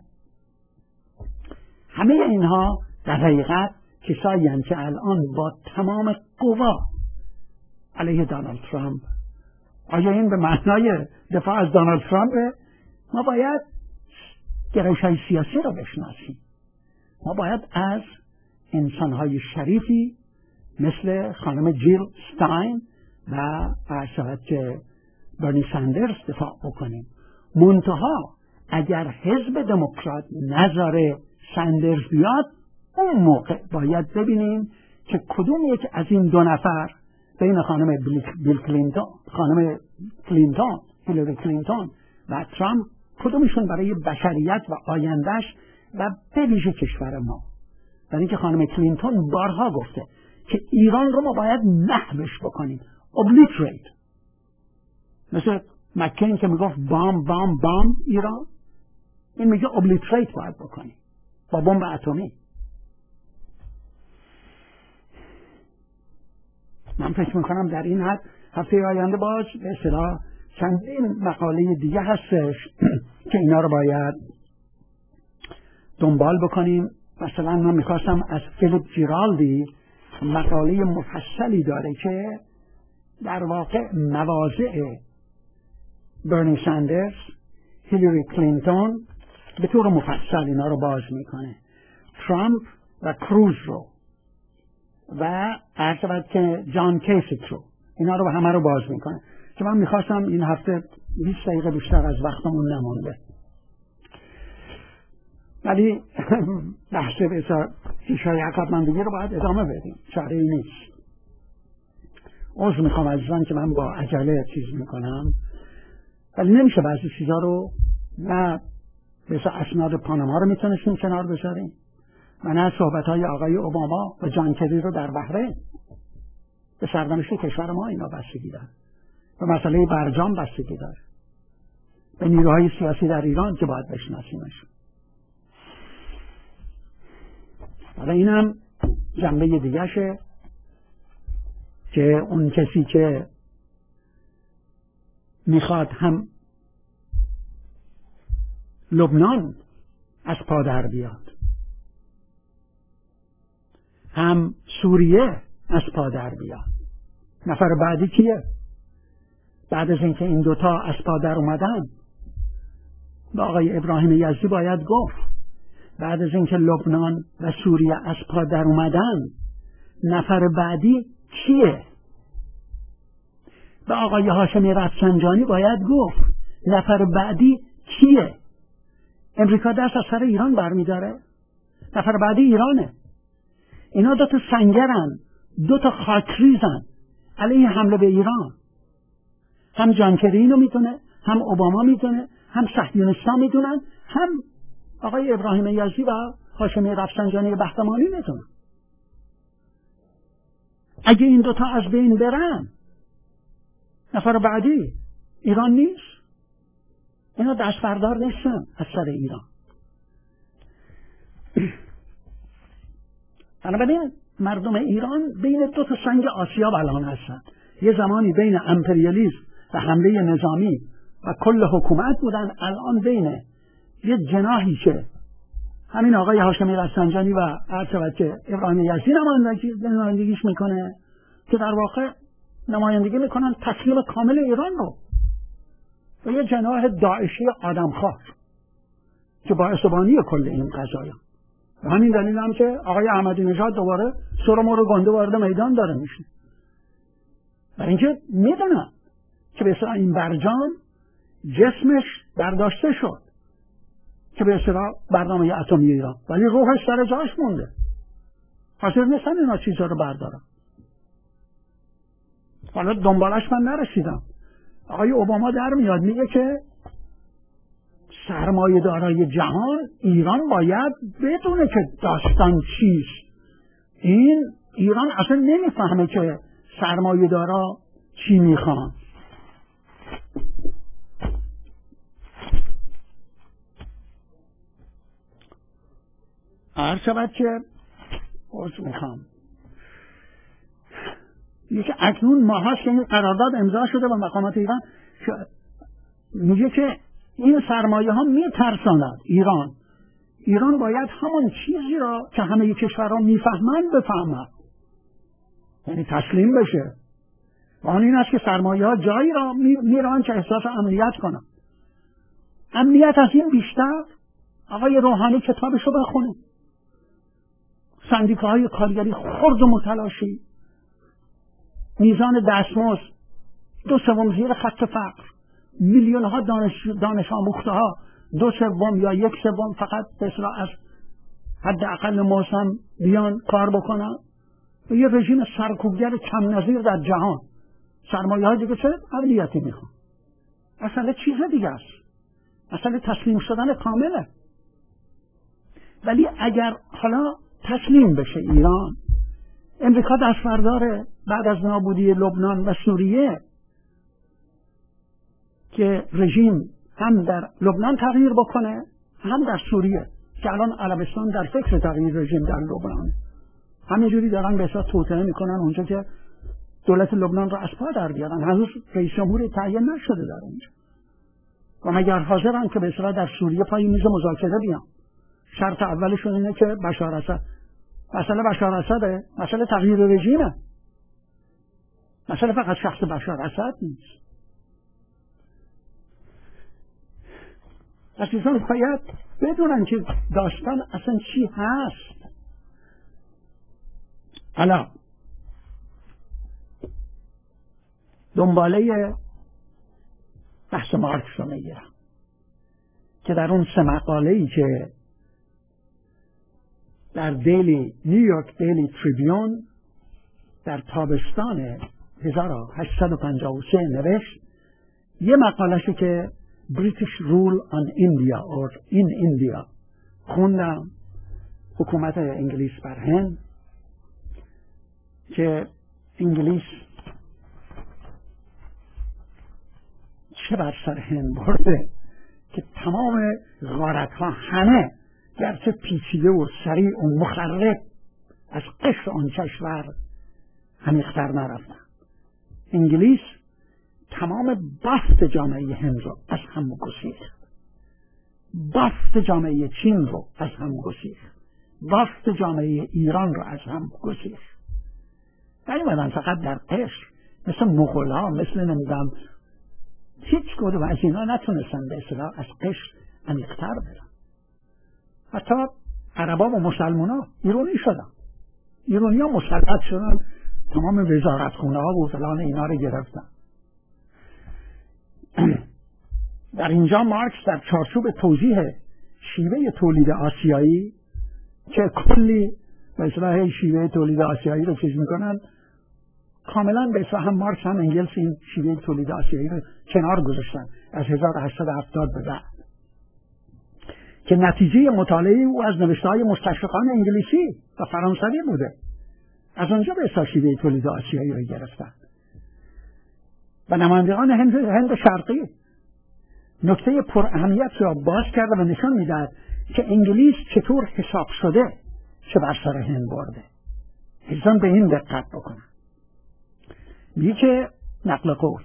همه اینها در حقیقت کسایی هستند که الان با تمام قوا علیه دونالد ترامپ. آیا این به معنای دفاع از دونالد ترامپ؟ ما باید گرایش‌های سیاسی را بشناسیم. ما باید از انسان‌های شریفی مثل خانم جیل استاین و ارشد که برنی سندرز دفاع بکنیم. منتها اگر حزب دموکرات نذاره سندرز بیاد، اون موقع باید ببینیم که کدوم یک از این دو نفر بین خانم بیل کلینتون خانم کلینتون هیلاری کلینتون و ترامپ، کدومشون برای بشریت و آیندهش و به ویژه کشور ما. برای اینکه خانم کلینتون بارها گفته که ایران رو ما باید محوش بکنیم، obliterate. مثل مکین که میگفت بام بام بام ایران، این میگه obliterate باید بکنیم با بمب اتمی. من فکر میکنم در این حد هفته آینده باز به اصطلاح چندین مقاله دیگه هستش که اینا رو باید دنبال بکنیم. مثلا من میخواستم از فیلیپ جیرالدی مقاله مفصلی داره که در واقع مواضع برنی سندرز، هیلاری کلینتون به طور مفصل اینا رو باز میکنه، ترامپ و کروز رو و عرض که جان کیسیک رو، اینا رو همه رو باز میکنه که من میخواستم این هفته بیست دقیقه بیشتر از وقتمون نمونده، ولی بحث بسیار پیشای عقب من دیگه رو باید ادامه بدیم، چاره ای نیست. عذر میخوام عزیزان که من با عجله چیز میکنم، ولی نمیشه بعضی چیزا رو نه مثل اسناد پاناما رو میتونستیم کنار بذاریم و نه صحبتهای آقای اوباما و جان کری رو در بحرین. به سرنوشت کشور ما اینا بستگی داره، به مسئله برجام بستگی داره، به نیروهای سیاسی در ایران که باید بشناسیمش. حالا اینم جنبه دیگه شه که اون کسی که میخواد هم لبنان از پا در بیاد، هم سوریه از پا در بیاد، نفر بعدی کیه؟ بعد از اینکه این دوتا از پا در اومدن به آقای ابراهیم یزدی باید گفت بعد از اینکه لبنان و سوریه از پا در اومدن نفر بعدی کیه؟ به آقای هاشمی رفسنجانی باید گفت نفر بعدی کیه؟ امریکا دست از سر ایران برمیداره، نفر بعدی ایرانه. اینا دو تا سنگرن، دو تا خاکریزن علیه حمله به ایران. هم جان کری اینو میتونه، هم اوباما میتونه، هم صهیونیست‌ها میتونن، هم آقای ابراهیم یزدی و هاشمی رفسنجانی بهتمانی میتونن. اگه این دوتا از بین برن نفر بعدی ایران نیست. اینا دست بردار نیستن از سر ایران. بنابراین مردم ایران بین دو تا سنگ آسیاب الان هستن. یه زمانی بین امپریالیسم و حمله نظامی و کل حکومت بودن، الان بین یه جناحی که همین آقای هاشمی رفسنجانی و عرض که ابراهیم یزدی نمایندگیش میکنه که در واقع نمایندگی میکنن تسلیم کامل ایران رو، و یه جناح داعشی آدمخوار که باعث بانی کل این قضایا. و همین دلیل هم که آقای احمدی نژاد دوباره سر مور گنده وارد میدان داره میشه، برای اینکه میدونن که به اصطلاح این برجام جسمش برداشته شد که به اصطلاح برنامه اتمی ایران، ولی روحش سر جاش مونده، حاضر نیستن اینا چیزا رو بردارن. حالا دنبالش من نرسیدم. آقای اوباما در میاد میگه که سرمایه دارای جهان ایران باید بدونه که داستان چیست. این ایران اصلا نمیفهمه که سرمایه دارا چی میخوان. عرض شود که عرض میخوام یکی اکنون ماه هست که این قرارداد امضا شده با مقامات ایران، میگه که این سرمایه ها میترساند ایران ایران باید همون چیزی را که همه کشورها میفهمند بفهمد، یعنی تسلیم بشه. و آن این است که سرمایه ها جایی را میرن که احساس امنیت کنن. امنیت از این بیشتر آقای روحانی کتابشو بخونه. سندیکاهای کارگری خرد و متلاشی، میزان دستمزد دو سوم زیر خط فقر، میلیون ها دانش, دانش آموخته ها دو سوم یا یک سوم فقط به اصطلاح از حداقل موسم بیان کار بکنن، و یه رژیم سرکوبگر کم نظیر در جهان. سرمایه های دیگه چه امنیتی میخوان؟ اصلا چیز دیگه است، اصلا تسلیم شدن کامله. ولی اگر حالا تسلیم بشه ایران، امریکا دستبرداره بعد از نابودی لبنان و سوریه که رژیم هم در لبنان تغییر بکنه هم در سوریه، که الان عربستان در فکر تغییر رژیم در لبنان. همینجوری دارن به اصلا توطئه میکنن اونجا که دولت لبنان را از پا در بیارن. هنوز رئیس جمهور تعیین نشده در اونجا، و مگر حاضرن که به اصطلاح در سوریه پای میز مذاکره بیان. شرط اولشون اینه که بشار اسد، مسئله بشار اسده، مسئله تغییر رژیمه، مسئله فقط شخص بشار اسد نیست. عزیزان باید بدونن که داستان اصلا چی هست. حالا دنباله بحث مارکس رو میگیرم که در اون سه مقاله‌ای که در دیلی نیویورک دیلی تریبیون در تابستان هزار و هشتصد و پنجاه و سه نوشت، یه مقاله‌شو که British Rule on India or in India خوندم، حکومت انگلیس بر هند، که انگلیس چه بر سر هند برده که تمام غارت ها همه گرچه پیچیده و سریع و مخرب از قشر آن کشور همیختر نرفتن. انگلیس تمام بافت جامعه هند رو از هم گسیخت، بافت جامعه چین رو از هم گسیخت، بافت جامعه ایران رو از هم گسیخت. نیومدن فقط در قشر مثل مغول‌ها، مثل نمیدونم هیچ کدوم از اینا نتونستن به اصطلاح از قشر عمیق‌تر برن. حتی عربا و مسلمونا ایرانی شدن، ایرانی ها مسلط شدن، تمام وزارتخونه ها و فلان اینا رو گرفتن. در اینجا مارکس در چارچوب توضیح شیوه تولید آسیایی که کلی به اصطلاح شیوه تولید آسیایی رو چیز میکنن، کاملا به اصطلاح هم مارکس هم انگلس این شیوه تولید آسیایی رو کنار گذاشتن از هزار و هشتصد و هفتاد به بعد، که نتیجه مطالعه او از نوشته‌های مستشرقان انگلیسی و فرانسوی بوده. از اونجا به اصطلاح شیوه تولید آسیایی رو گرفتن و نمایندگان هند, هند شرقی نکته پر اهمیت را باز کرده و نشان میدهد که انگلیس چطور حساب شده چه بر سر هند برده. حسان به این دقت بکنن. میگه که نقل قول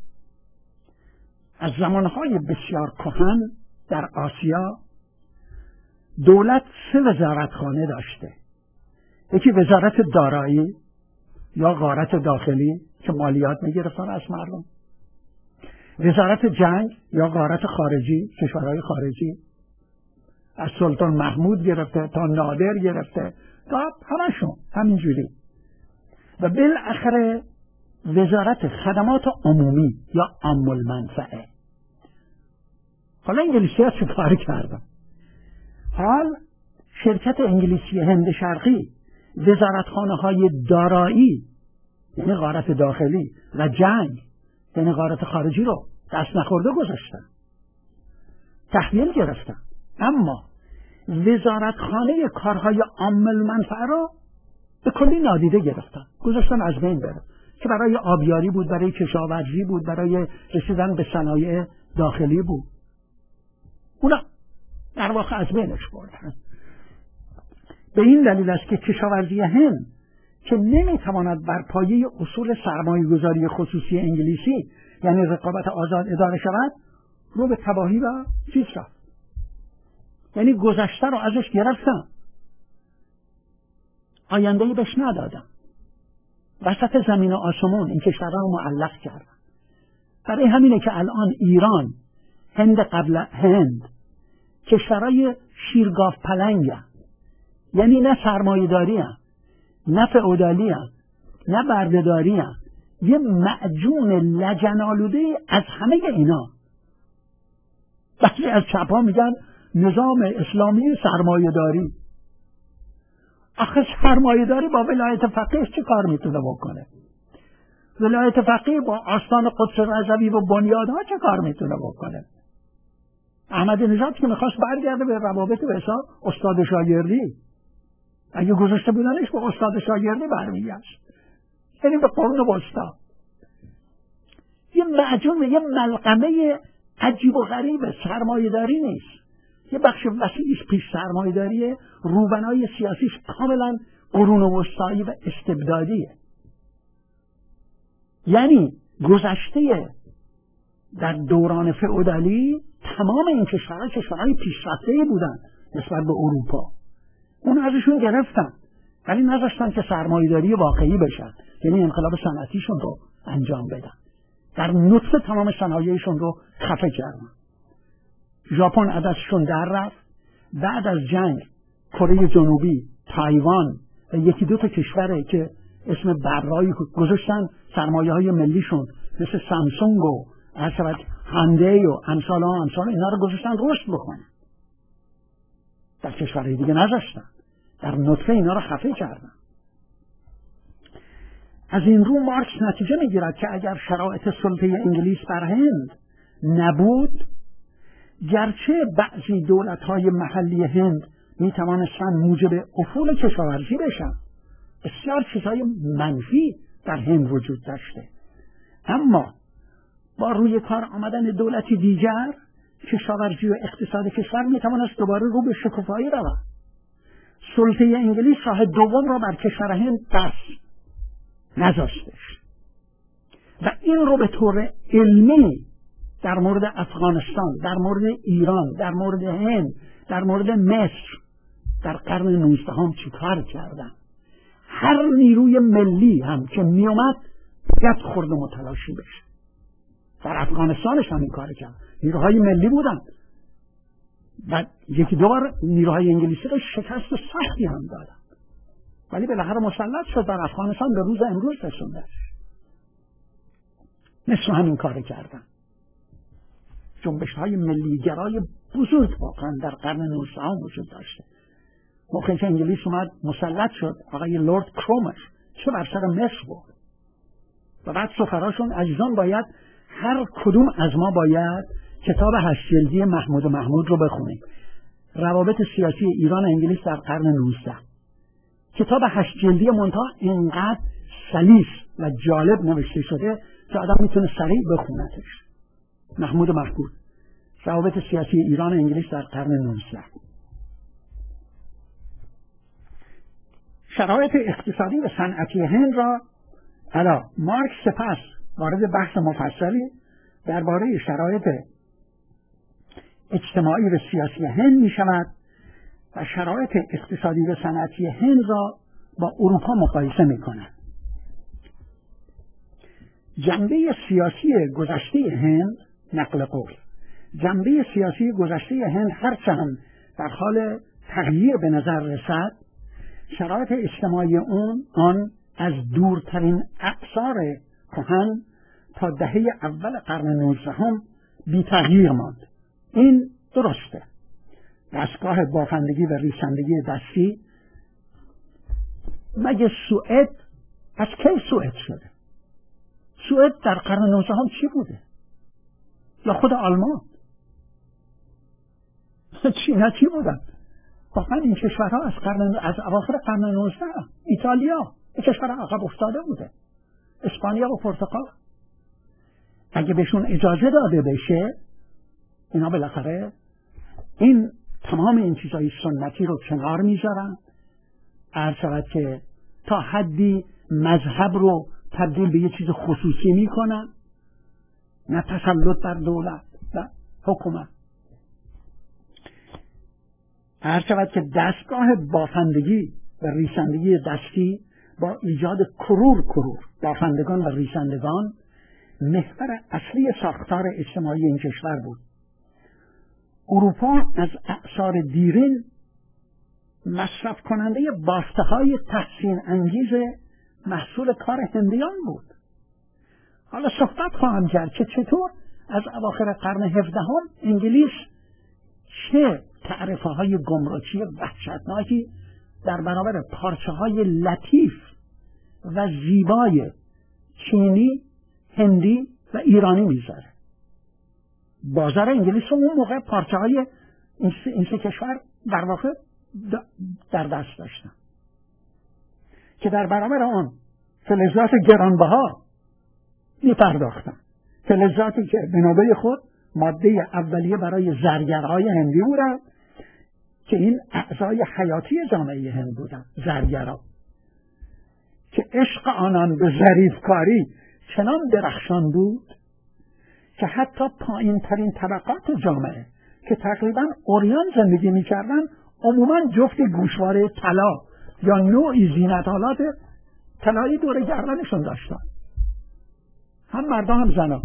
از زمانهای بسیار کهن در آسیا دولت سه وزارتخانه داشته. یکی وزارت دارایی یا غارت داخلی که مالیات میگرفتن از مردم، وزارت جنگ یا غارت خارجی، کشورهای خارجی از سلطان محمود گرفته تا نادر گرفته تا همشون همینجوری، و بالاخره وزارت خدمات عمومی یا عام المنفعه. حالا انگلیسی ها چه کار کردن؟ حال شرکت انگلیسی هند شرقی وزارتخانه های دارایی یعنی غارت داخلی و جنگ یعنی غارت خارجی رو دست نخورده گذاشتن، تحویل گرفتن. اما وزارتخانه کارهای عام المنفعه رو به کلی نادیده گرفتن، گذاشتن از بین بره، که برای آبیاری بود، برای کشاورزی بود، برای رسیدن به صنایع داخلی بود. اونا در واقع از بینش بردن. به این دلیل است که کشاورزی هند که نمیتواند بر پایه اصول سرمایه گذاری خصوصی انگلیسی یعنی رقابت آزاد اداره شود، رو به تباهی و چیز رفت. یعنی گذشته رو ازش گرفتن، آینده‌ای بهش ندادن، وسط زمین و آسمون این کشورها رو معلق کردن. برای همینه که الان ایران، هند قبل هند کشورهای شیرگاف پلنگ هست. یعنی نه سرمایه‌داری هست، نه فئودالی هست، نه بردهداری هست، یه معجون لجن‌آلوده از همه اینا. بعضی از چپ‌ها میگن نظام اسلامی سرمایه‌داری. آخه سرمایه‌داری با ولایت فقیه چه کار میتونه بکنه؟ ولایت فقیه با آستان قدس رضوی و بنیادها چه کار میتونه بکنه؟ احمدی نژاد که میخواست برگرده به روابط به حساب استاد شاگردی، اگه گذاشته بودنش به استاد شاگردی برمیگشت، یعنی به قرون وسطی. یه معجون، یه ملغمه عجیب و غریب سرمایه‌داری نیست، یه بخش وسیعش پیش سرمایه‌داریه، روبنای سیاسیش کاملا قرون وسطایی و استبدادیه. یعنی گذشته در دوران فئودالی تمام این کشورها کشورهای پیشرفته‌ای بودن نسبت به اروپا، اون ازشون گرفتن ولی نذاشتن که سرمایه‌داری واقعی بشن، یعنی انقلاب صنعتیشون رو انجام بدن، در نطفه تمام صنایعشون رو خفه کردن. ژاپن ازشون در رفت. بعد از جنگ کره جنوبی، تایوان و یکی دو تا کشوره که اسم برای گذاشتن سرمایه های ملیشون مثل سامسونگ و هاندی و امثال ها امثال اینا رو گذاشتن رشد بکنن، در کشورهای دیگه نذاشتن، در نطفه اینا رو خفه کردن. از این رو مارکس نتیجه میگیرد که اگر شرایط سلطه انگلیس بر هند نبود، گرچه بعضی دولت‌های محلی هند میتوانستند موجب افول کشاورزی بشن، بسیار چیزهای منفی در هند وجود داشته، اما با روی کار آمدن دولتی دیگر کشاورزی و اقتصاد کشور میتوانست دوباره رو به شکوفایی رود. سلطه انگلیس راه دوم را بر کشور هند بست، نذاشتش و این رو به طور علمی در مورد افغانستان، در مورد ایران، در مورد هند، در مورد مصر در قرن نوزدهم چیکار کردن. هر نیروی ملی هم که میومد باید خورد و متلاشی بشه. در افغانستانش هم این کار کرد، نیروهای ملی بودن و یکی دو بار نیروهای انگلیسی رو شکست سختی هم دادن، ولی بالاخره مسلط شد در افغانستان، به روز امروز رسونده. مثل همین کار کردن. جنبش های ملی گرای بزرگ واقعا در قرن نوزدهم وجود داشته. موقعی که انگلیس اومد مسلط شد، آقای لورد کرومر چه بر سر مصر بود و بعد سفراشون عزیزان باید هر کدوم از ما باید کتاب هشت جلدی محمود محمود رو بخونیم، روابط سیاسی ایران و انگلیس در قرن نوزدهم. کتاب هشت جلدی منتها اینقدر سلیس و جالب نوشته شده که آدم میتونه سریع بخونتش. محمود محمود، روابط سیاسی ایران و انگلیس در قرن نوزدهم. شرایط اقتصادی و صنعتی هند را الا مارکس سپس وارد بحث مفصلی درباره شرایط اجتماعی و سیاسی هند می شود و شرایط اقتصادی و صنعتی هند را با اروپا مقایسه می کند. جنبه سیاسی گذشته هند، نقل قول، جنبه سیاسی گذشته هند هرچند در حال تغییر به نظر رسد، شرایط اجتماعی اون آن از دورترین اقصار کهن تا دهه اول قرن نوزدهم بی تغییر ماند. این درسته. دستگاه بافندگی و ریسندگی دستی مگه سوئد از کی سوئد شده؟ سوئد در قرن نوزدهم چی بوده؟ یا خود آلمان؟ چینا چی بودن؟ واقعا این کشورها از قرن از اواخر قرن نوزدهم، ایتالیا این کشور عقب افتاده بوده، اسپانیا و پرتغال. اگه بهشون اجازه داده بشه اینا بالاخره این تمام این چیزای سنتی رو کنار میذارن، عرض شود که تا حدی مذهب رو تبدیل به یه چیز خصوصی میکنن، نه تسلط بر دولت و حکومت. عرض شود که دستگاه بافندگی و ریسندگی دستی با ایجاد کرور کرور بافندگان و ریسندگان محور اصلی ساختار اجتماعی این کشور بود. اروپا از اعصار دیرین مصرف کننده بافته های تحسین انگیز محصول کار هندیان بود. حالا صحبت خواهم کرد که چطور از اواخر قرن هفدهم انگلیس چه تعرفه های گمرکی وحشتناکی در برابر پارچه های لطیف و زیبای چینی، هندی و ایرانی میذاره. بازار انگلیس اون موقع پارچه های این سه کشور در واقع در دست داشتن که در برابر آن فلزات گرانبها میپرداختن، فلزاتی که به نوبه خود ماده اولیه برای زرگرهای هندی بودن که این اعضای حیاتی جامعه هند بودن، زرگرها که عشق آنان به ظریفکاری چنان درخشان بود که حتی پایین ترین طبقات جامعه که تقریبا عریان زندگی میکردن عموما جفت گوشواره طلا یا نوعی زینت‌آلات طلایی دور گردنشون داشتن، هم مردا هم زنا.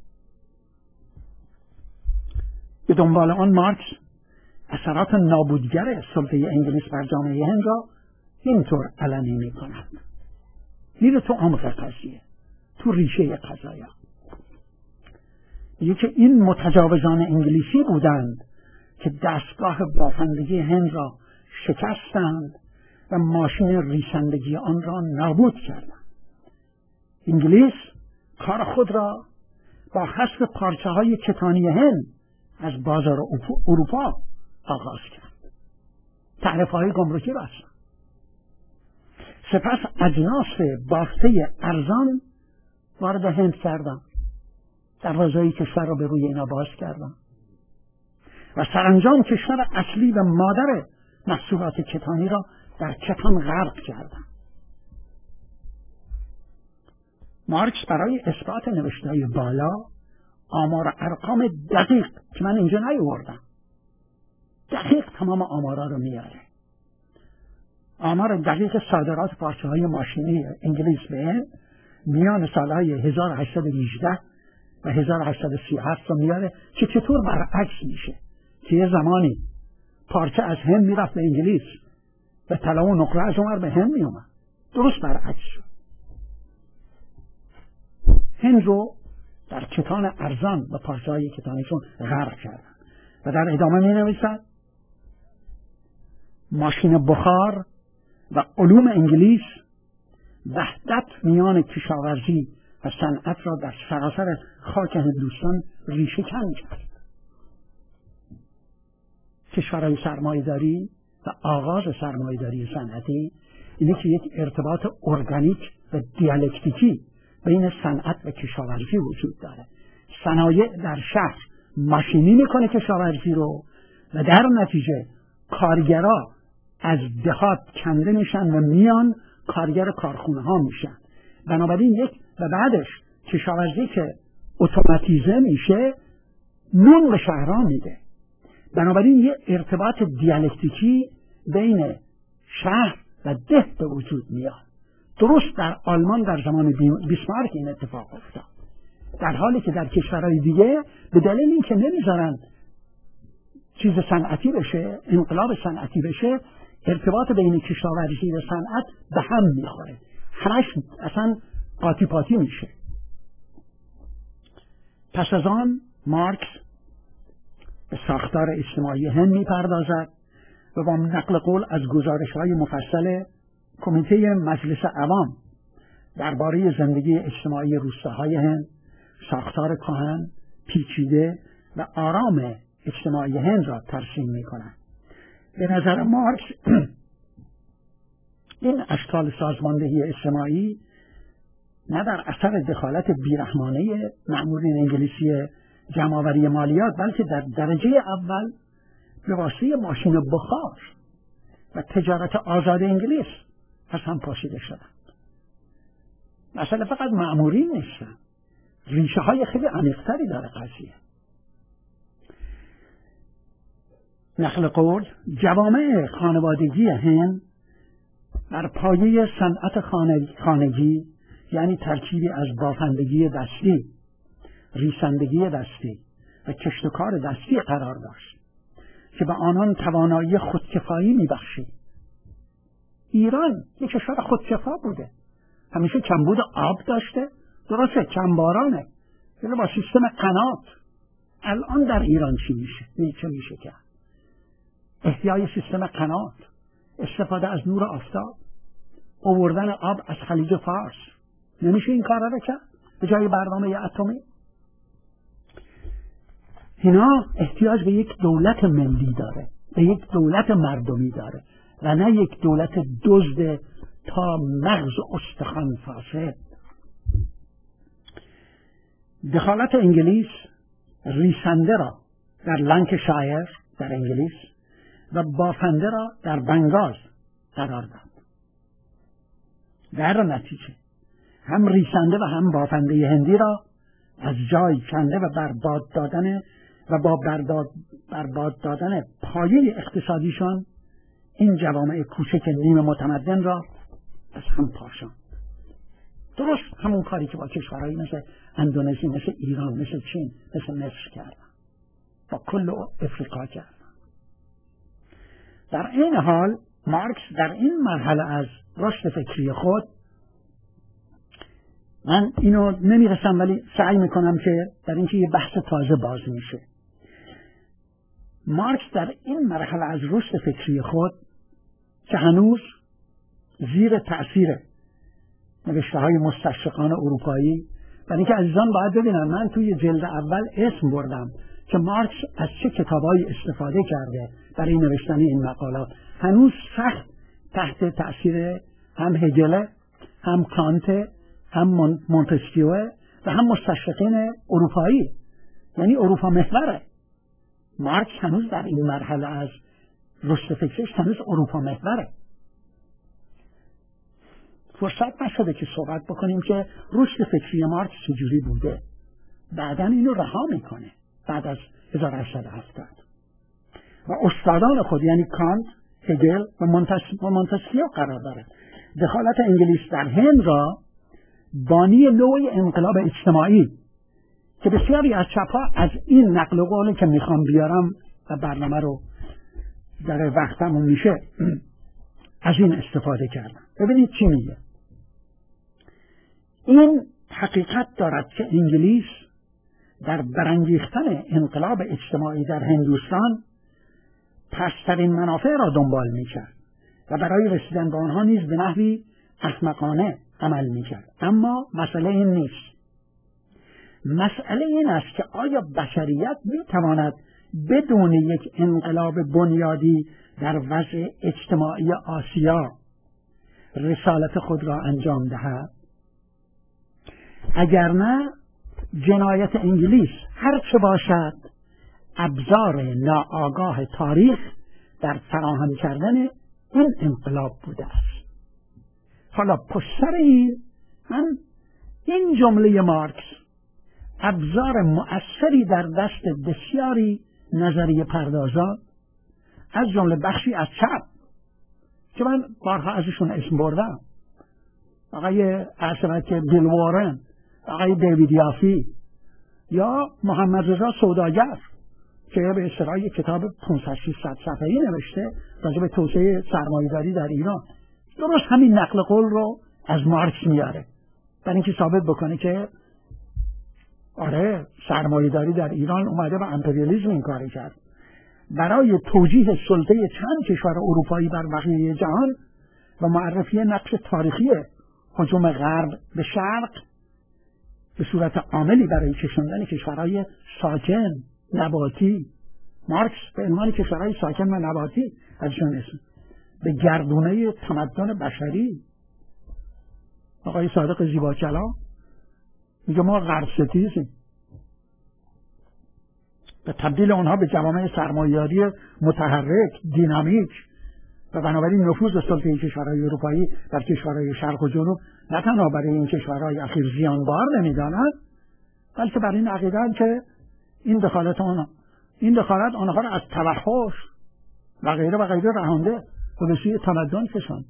به دنبال آن مارکس اثرات نابودگر سلطه انگلیس بر جامعه هند را اینطور علنی می کند. میره تو عمق قضیه، تو ریشه قضایا. میگه که این متجاوزان انگلیسی بودند که دستگاه بافندگی هند را شکستند و ماشین ریسندگی آن را نابود کردند. انگلیس کار خود را با حذف پارچه های کتانی هند از بازار اروپا آغاز کرد. تعرفه های گمرکی بستند. سپس اجناس بافته ارزان وارد هند کردند. دروازه‌ی کشور را به روی اینا باز کردند و سرانجام کشور اصلی و مادر محصولات کتانی را در کتان غرق کردند. مارکس برای اثبات نوشته‌های بالا آمار و ارقام دقیق که من اینجا نیاوردم، دقیق تمام آمارا رو میاره. آمار دقیق صادرات پارچه‌های ماشینی انگلیس به هند میان سالهای هزار و هشتصد و هجده و هزار و هشتصد و سی و هفت رو میاره که چطور برعکس میشه که یه زمانی پارچه از هند میرفت به انگلیس و طلا و نقره از اونور به هند میومد. درست برعکس شد. هند رو در کتان ارزان و پارچه‌های کتانیشون غرق کردن و در ادامه می نویسند ماشین بخار و علوم انگلیس وحدت میان کشاورزی و صنعت را در سراسر خاک هندوستان ریشه کن کرد. کشورهای سرمایه‌داری و آغاز سرمایه‌داری صنعتی اینه که یک ارتباط ارگانیک و دیالکتیکی بین صنعت و کشاورزی وجود داره. صنایع در شهر ماشینی میکنه کشاورزی رو و در نتیجه کارگرها از دهات کنده میشن و میان کارگر کارخونه ها میشن. بنابراین یک و بعدش کشاورزی که اتوماتیزه میشه نون به شهرها میده. بنابراین یک ارتباط دیالکتیکی بین شهر و ده به وجود میاد. درست در آلمان در زمان بیسمارک این اتفاق افتاد، در حالی که در کشورهای دیگه به دلیل اینکه نمیذارن چیز صنعتی بشه، انقلاب صنعتی بشه، ارتباط بین کشاورزی و صنعت به هم میخوره، همش اصلا قاطی پاتی میشه. پس از آن مارکس به ساختار اجتماعی هند میپردازد و با نقل قول از گزارش‌های مفصل کمیته مجلس عوام درباره زندگی اجتماعی روستاهای هند، ساختار کهن، پیچیده و آرام اجتماعی هند را ترسیم می‌کنند. به نظر مارکس این اشکال سازماندهی اجتماعی نه در اثر دخالت بیرحمانه مأمورین انگلیسی جمع‌آوری مالیات، بلکه در درجه اول به واسطه ماشین بخار و تجارت آزاد انگلیس از هم پاشیده شدند. مسئله فقط مأمورین نیستن، ریشه های خیلی عمیق‌تری داره قضیه. نقل قول، جوامع خانوادگی هند بر پایه صنعت خانگی، یعنی ترکیبی از بافندگی دستی، ریسندگی دستی و کشت و کار دستی قرار داشت که به آنان توانایی خودکفایی می‌بخشید. ایران یک کشور خودکفا بوده، همیشه کمبود آب داشته، درسته چندبارانه، ولی با سیستم قنات. الان در ایران چی میشه؟ چه میشه کرد؟ احیای سیستم قنات، استفاده از نور آفتاب، آوردن آب از خلیج فارس. نمیشه این کار رو کرد به جای برنامه اتمی؟ اینا احتیاج به یک دولت ملی داره، به یک دولت مردمی داره و نه یک دولت دزد تا مغز استخوان فاسد. دخالت انگلیس ریسنده را در لانکشایر در انگلیس و بافنده را در بنگال قرار داد. در نتیجه هم ریسنده و هم بافنده هندی را از جای کنده و برباد دادن و با برداد برباد دادن پایه اقتصادیشان این جوامع کوچک نیمه متمدن را از هم پاشاند. درست همون کاری که با کشورهایی مثل اندونزی، مثل ایران، مثل چین، مثل مصر کردن، با کل افریقا کردن. در این حال مارکس در این مرحله از رشد فکری خود، من اینو نمیرسم ولی سعی میکنم که در اینکه یه بحث تازه باز میشه، مارکس در این مرحله از رشد فکری خود که هنوز زیر تأثیر نوشته های مستشرقان اروپایی، برای اینکه عزیزان باید ببینن من توی جلد اول اسم بردم که مارکس از چه کتابایی استفاده کرده برای نوشتن این مقالات، هنوز سخت تحت تأثیر هم هگل، هم کانت، هم مونتسکیو و هم مستشرقین اروپایی، یعنی اروپا محوره. مارکس هنوز در این مرحله از رشد فکریش هنوز اروپا محوره. فرصت نشده که صحبت بکنیم که رشد فکری مارکس چجوری بوده. بعداً اینو رها میکنه بعد از هزار و هشتصد و هفتاد و استادان خود یعنی کانت، هگل و مونتسکیو قرار دارد. دخالت انگلیس در هند را بانی نوعی انقلاب اجتماعی که بسیاری از چپ‌ها از این نقل قولی که میخوام بیارم و برنامه رو در وقتمون میشه از این استفاده کردم. ببینید چی میگه. این حقیقت دارد که انگلیس در برانگیختن انقلاب اجتماعی در هندوستان پسترین منافع را دنبال میکرد و برای رسیدن به آنها نیز به نحوی احمقانه عمل میکرد. اما مسئله این نیست. مسئله این است که آیا بشریت میتواند بدون یک انقلاب بنیادی در وضع اجتماعی آسیا رسالت خود را انجام دهد؟ اگر نه، جنایت انگلیس هر چه باشد ابزار ناآگاه تاریخ در فراهم کردن این انقلاب بوده است. حالا پشت این من این جمله مارکس ابزار مؤثری در دست بسیاری نظریه پردازان از جمله بخشی از چپ که من بارها ازشون اسم بردم، آقای عصمت بیل وارن، آقای دیوید یافی یا محمد رضا سوداگر که به اصطلاح کتاب پانصد ششصد صفحه‌ای نوشته راجع به توسعه سرمایه‌داری در ایران، درست همین نقل قول رو از مارکس میاره برای اینکه ثابت بکنه که آره سرمایه‌داری در ایران اومده با امپریالیسم این کاری کرد. برای توجیه سلطه چند کشور اروپایی بر بقیه جهان و معرفی نقش تاریخی هجوم غرب به شرق به صورت عاملی برای کشاندن کشورهای ساکن نباتی، مارکس به عنوان کشورهای ساکن و نباتی ازشون اسم، به گردونه تمدن بشری. آقای صادق زیباکلام میگه ما غرب ستیزیم، به تبدیل اونها به جوامع سرمایه‌داری متحرک دینامیک و بنابراین نفوذ سلطه کشورهای اروپایی در کشورهای شرق و جنوب نه تنها برای این کشورهای اخیر زیانبار نمیدانند، بلکه بر این عقیده که این دخالت آنها این دخالت آنها را از توحش و غیره و غیره رهانده و به سوی تمدن کشاند.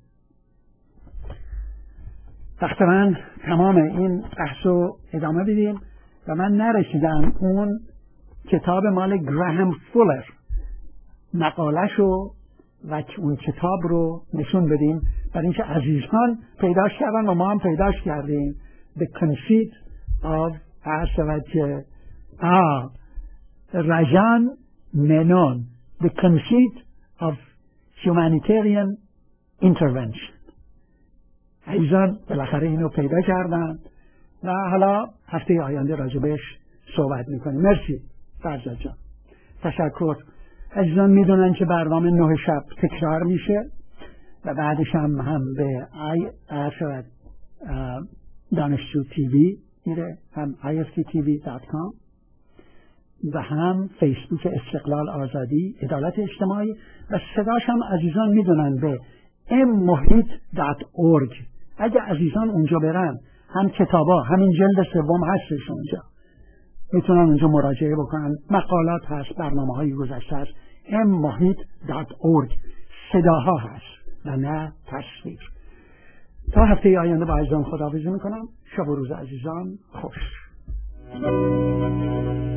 تقریبا تمام این بحث رو ادامه بدیم و من نرسیدم اون کتاب مال گراهام فولر مقاله‌شو و اون کتاب رو نشون بدیم، برای اینکه عزیزان پیداش کردن و ما هم پیداش کردیم. The Conceit of عرصوت آه رژان منون The Conceit of Humanitarian Intervention. عزیزان بالاخره اینو پیدا کردن و حالا هفته آینده راجبش صحبت میکنیم. مرسی فرزاد جان، تشکر. عزیزان میدونن که برنامه نه شب تکرار میشه و بعدش هم هم به آی ارشد دانشجو تیوی میره، هم آی اف تی تی وی دات کام و هم فیسبوک استقلال آزادی عدالت اجتماعی و صداش هم عزیزان میدونن به ام محیط دات اورگ. اگه عزیزان اونجا برن هم کتابا همین جلد سوم هستش اونجا، میتونن اونجا مراجعه بکنن، مقالات هست، برنامه های گذشته هست. ام محیط دات اورگ صداها هست و نه تصویر. تا هفته آینده با عزیزان خداحافظی میکنم. شب و روز عزیزان خوش.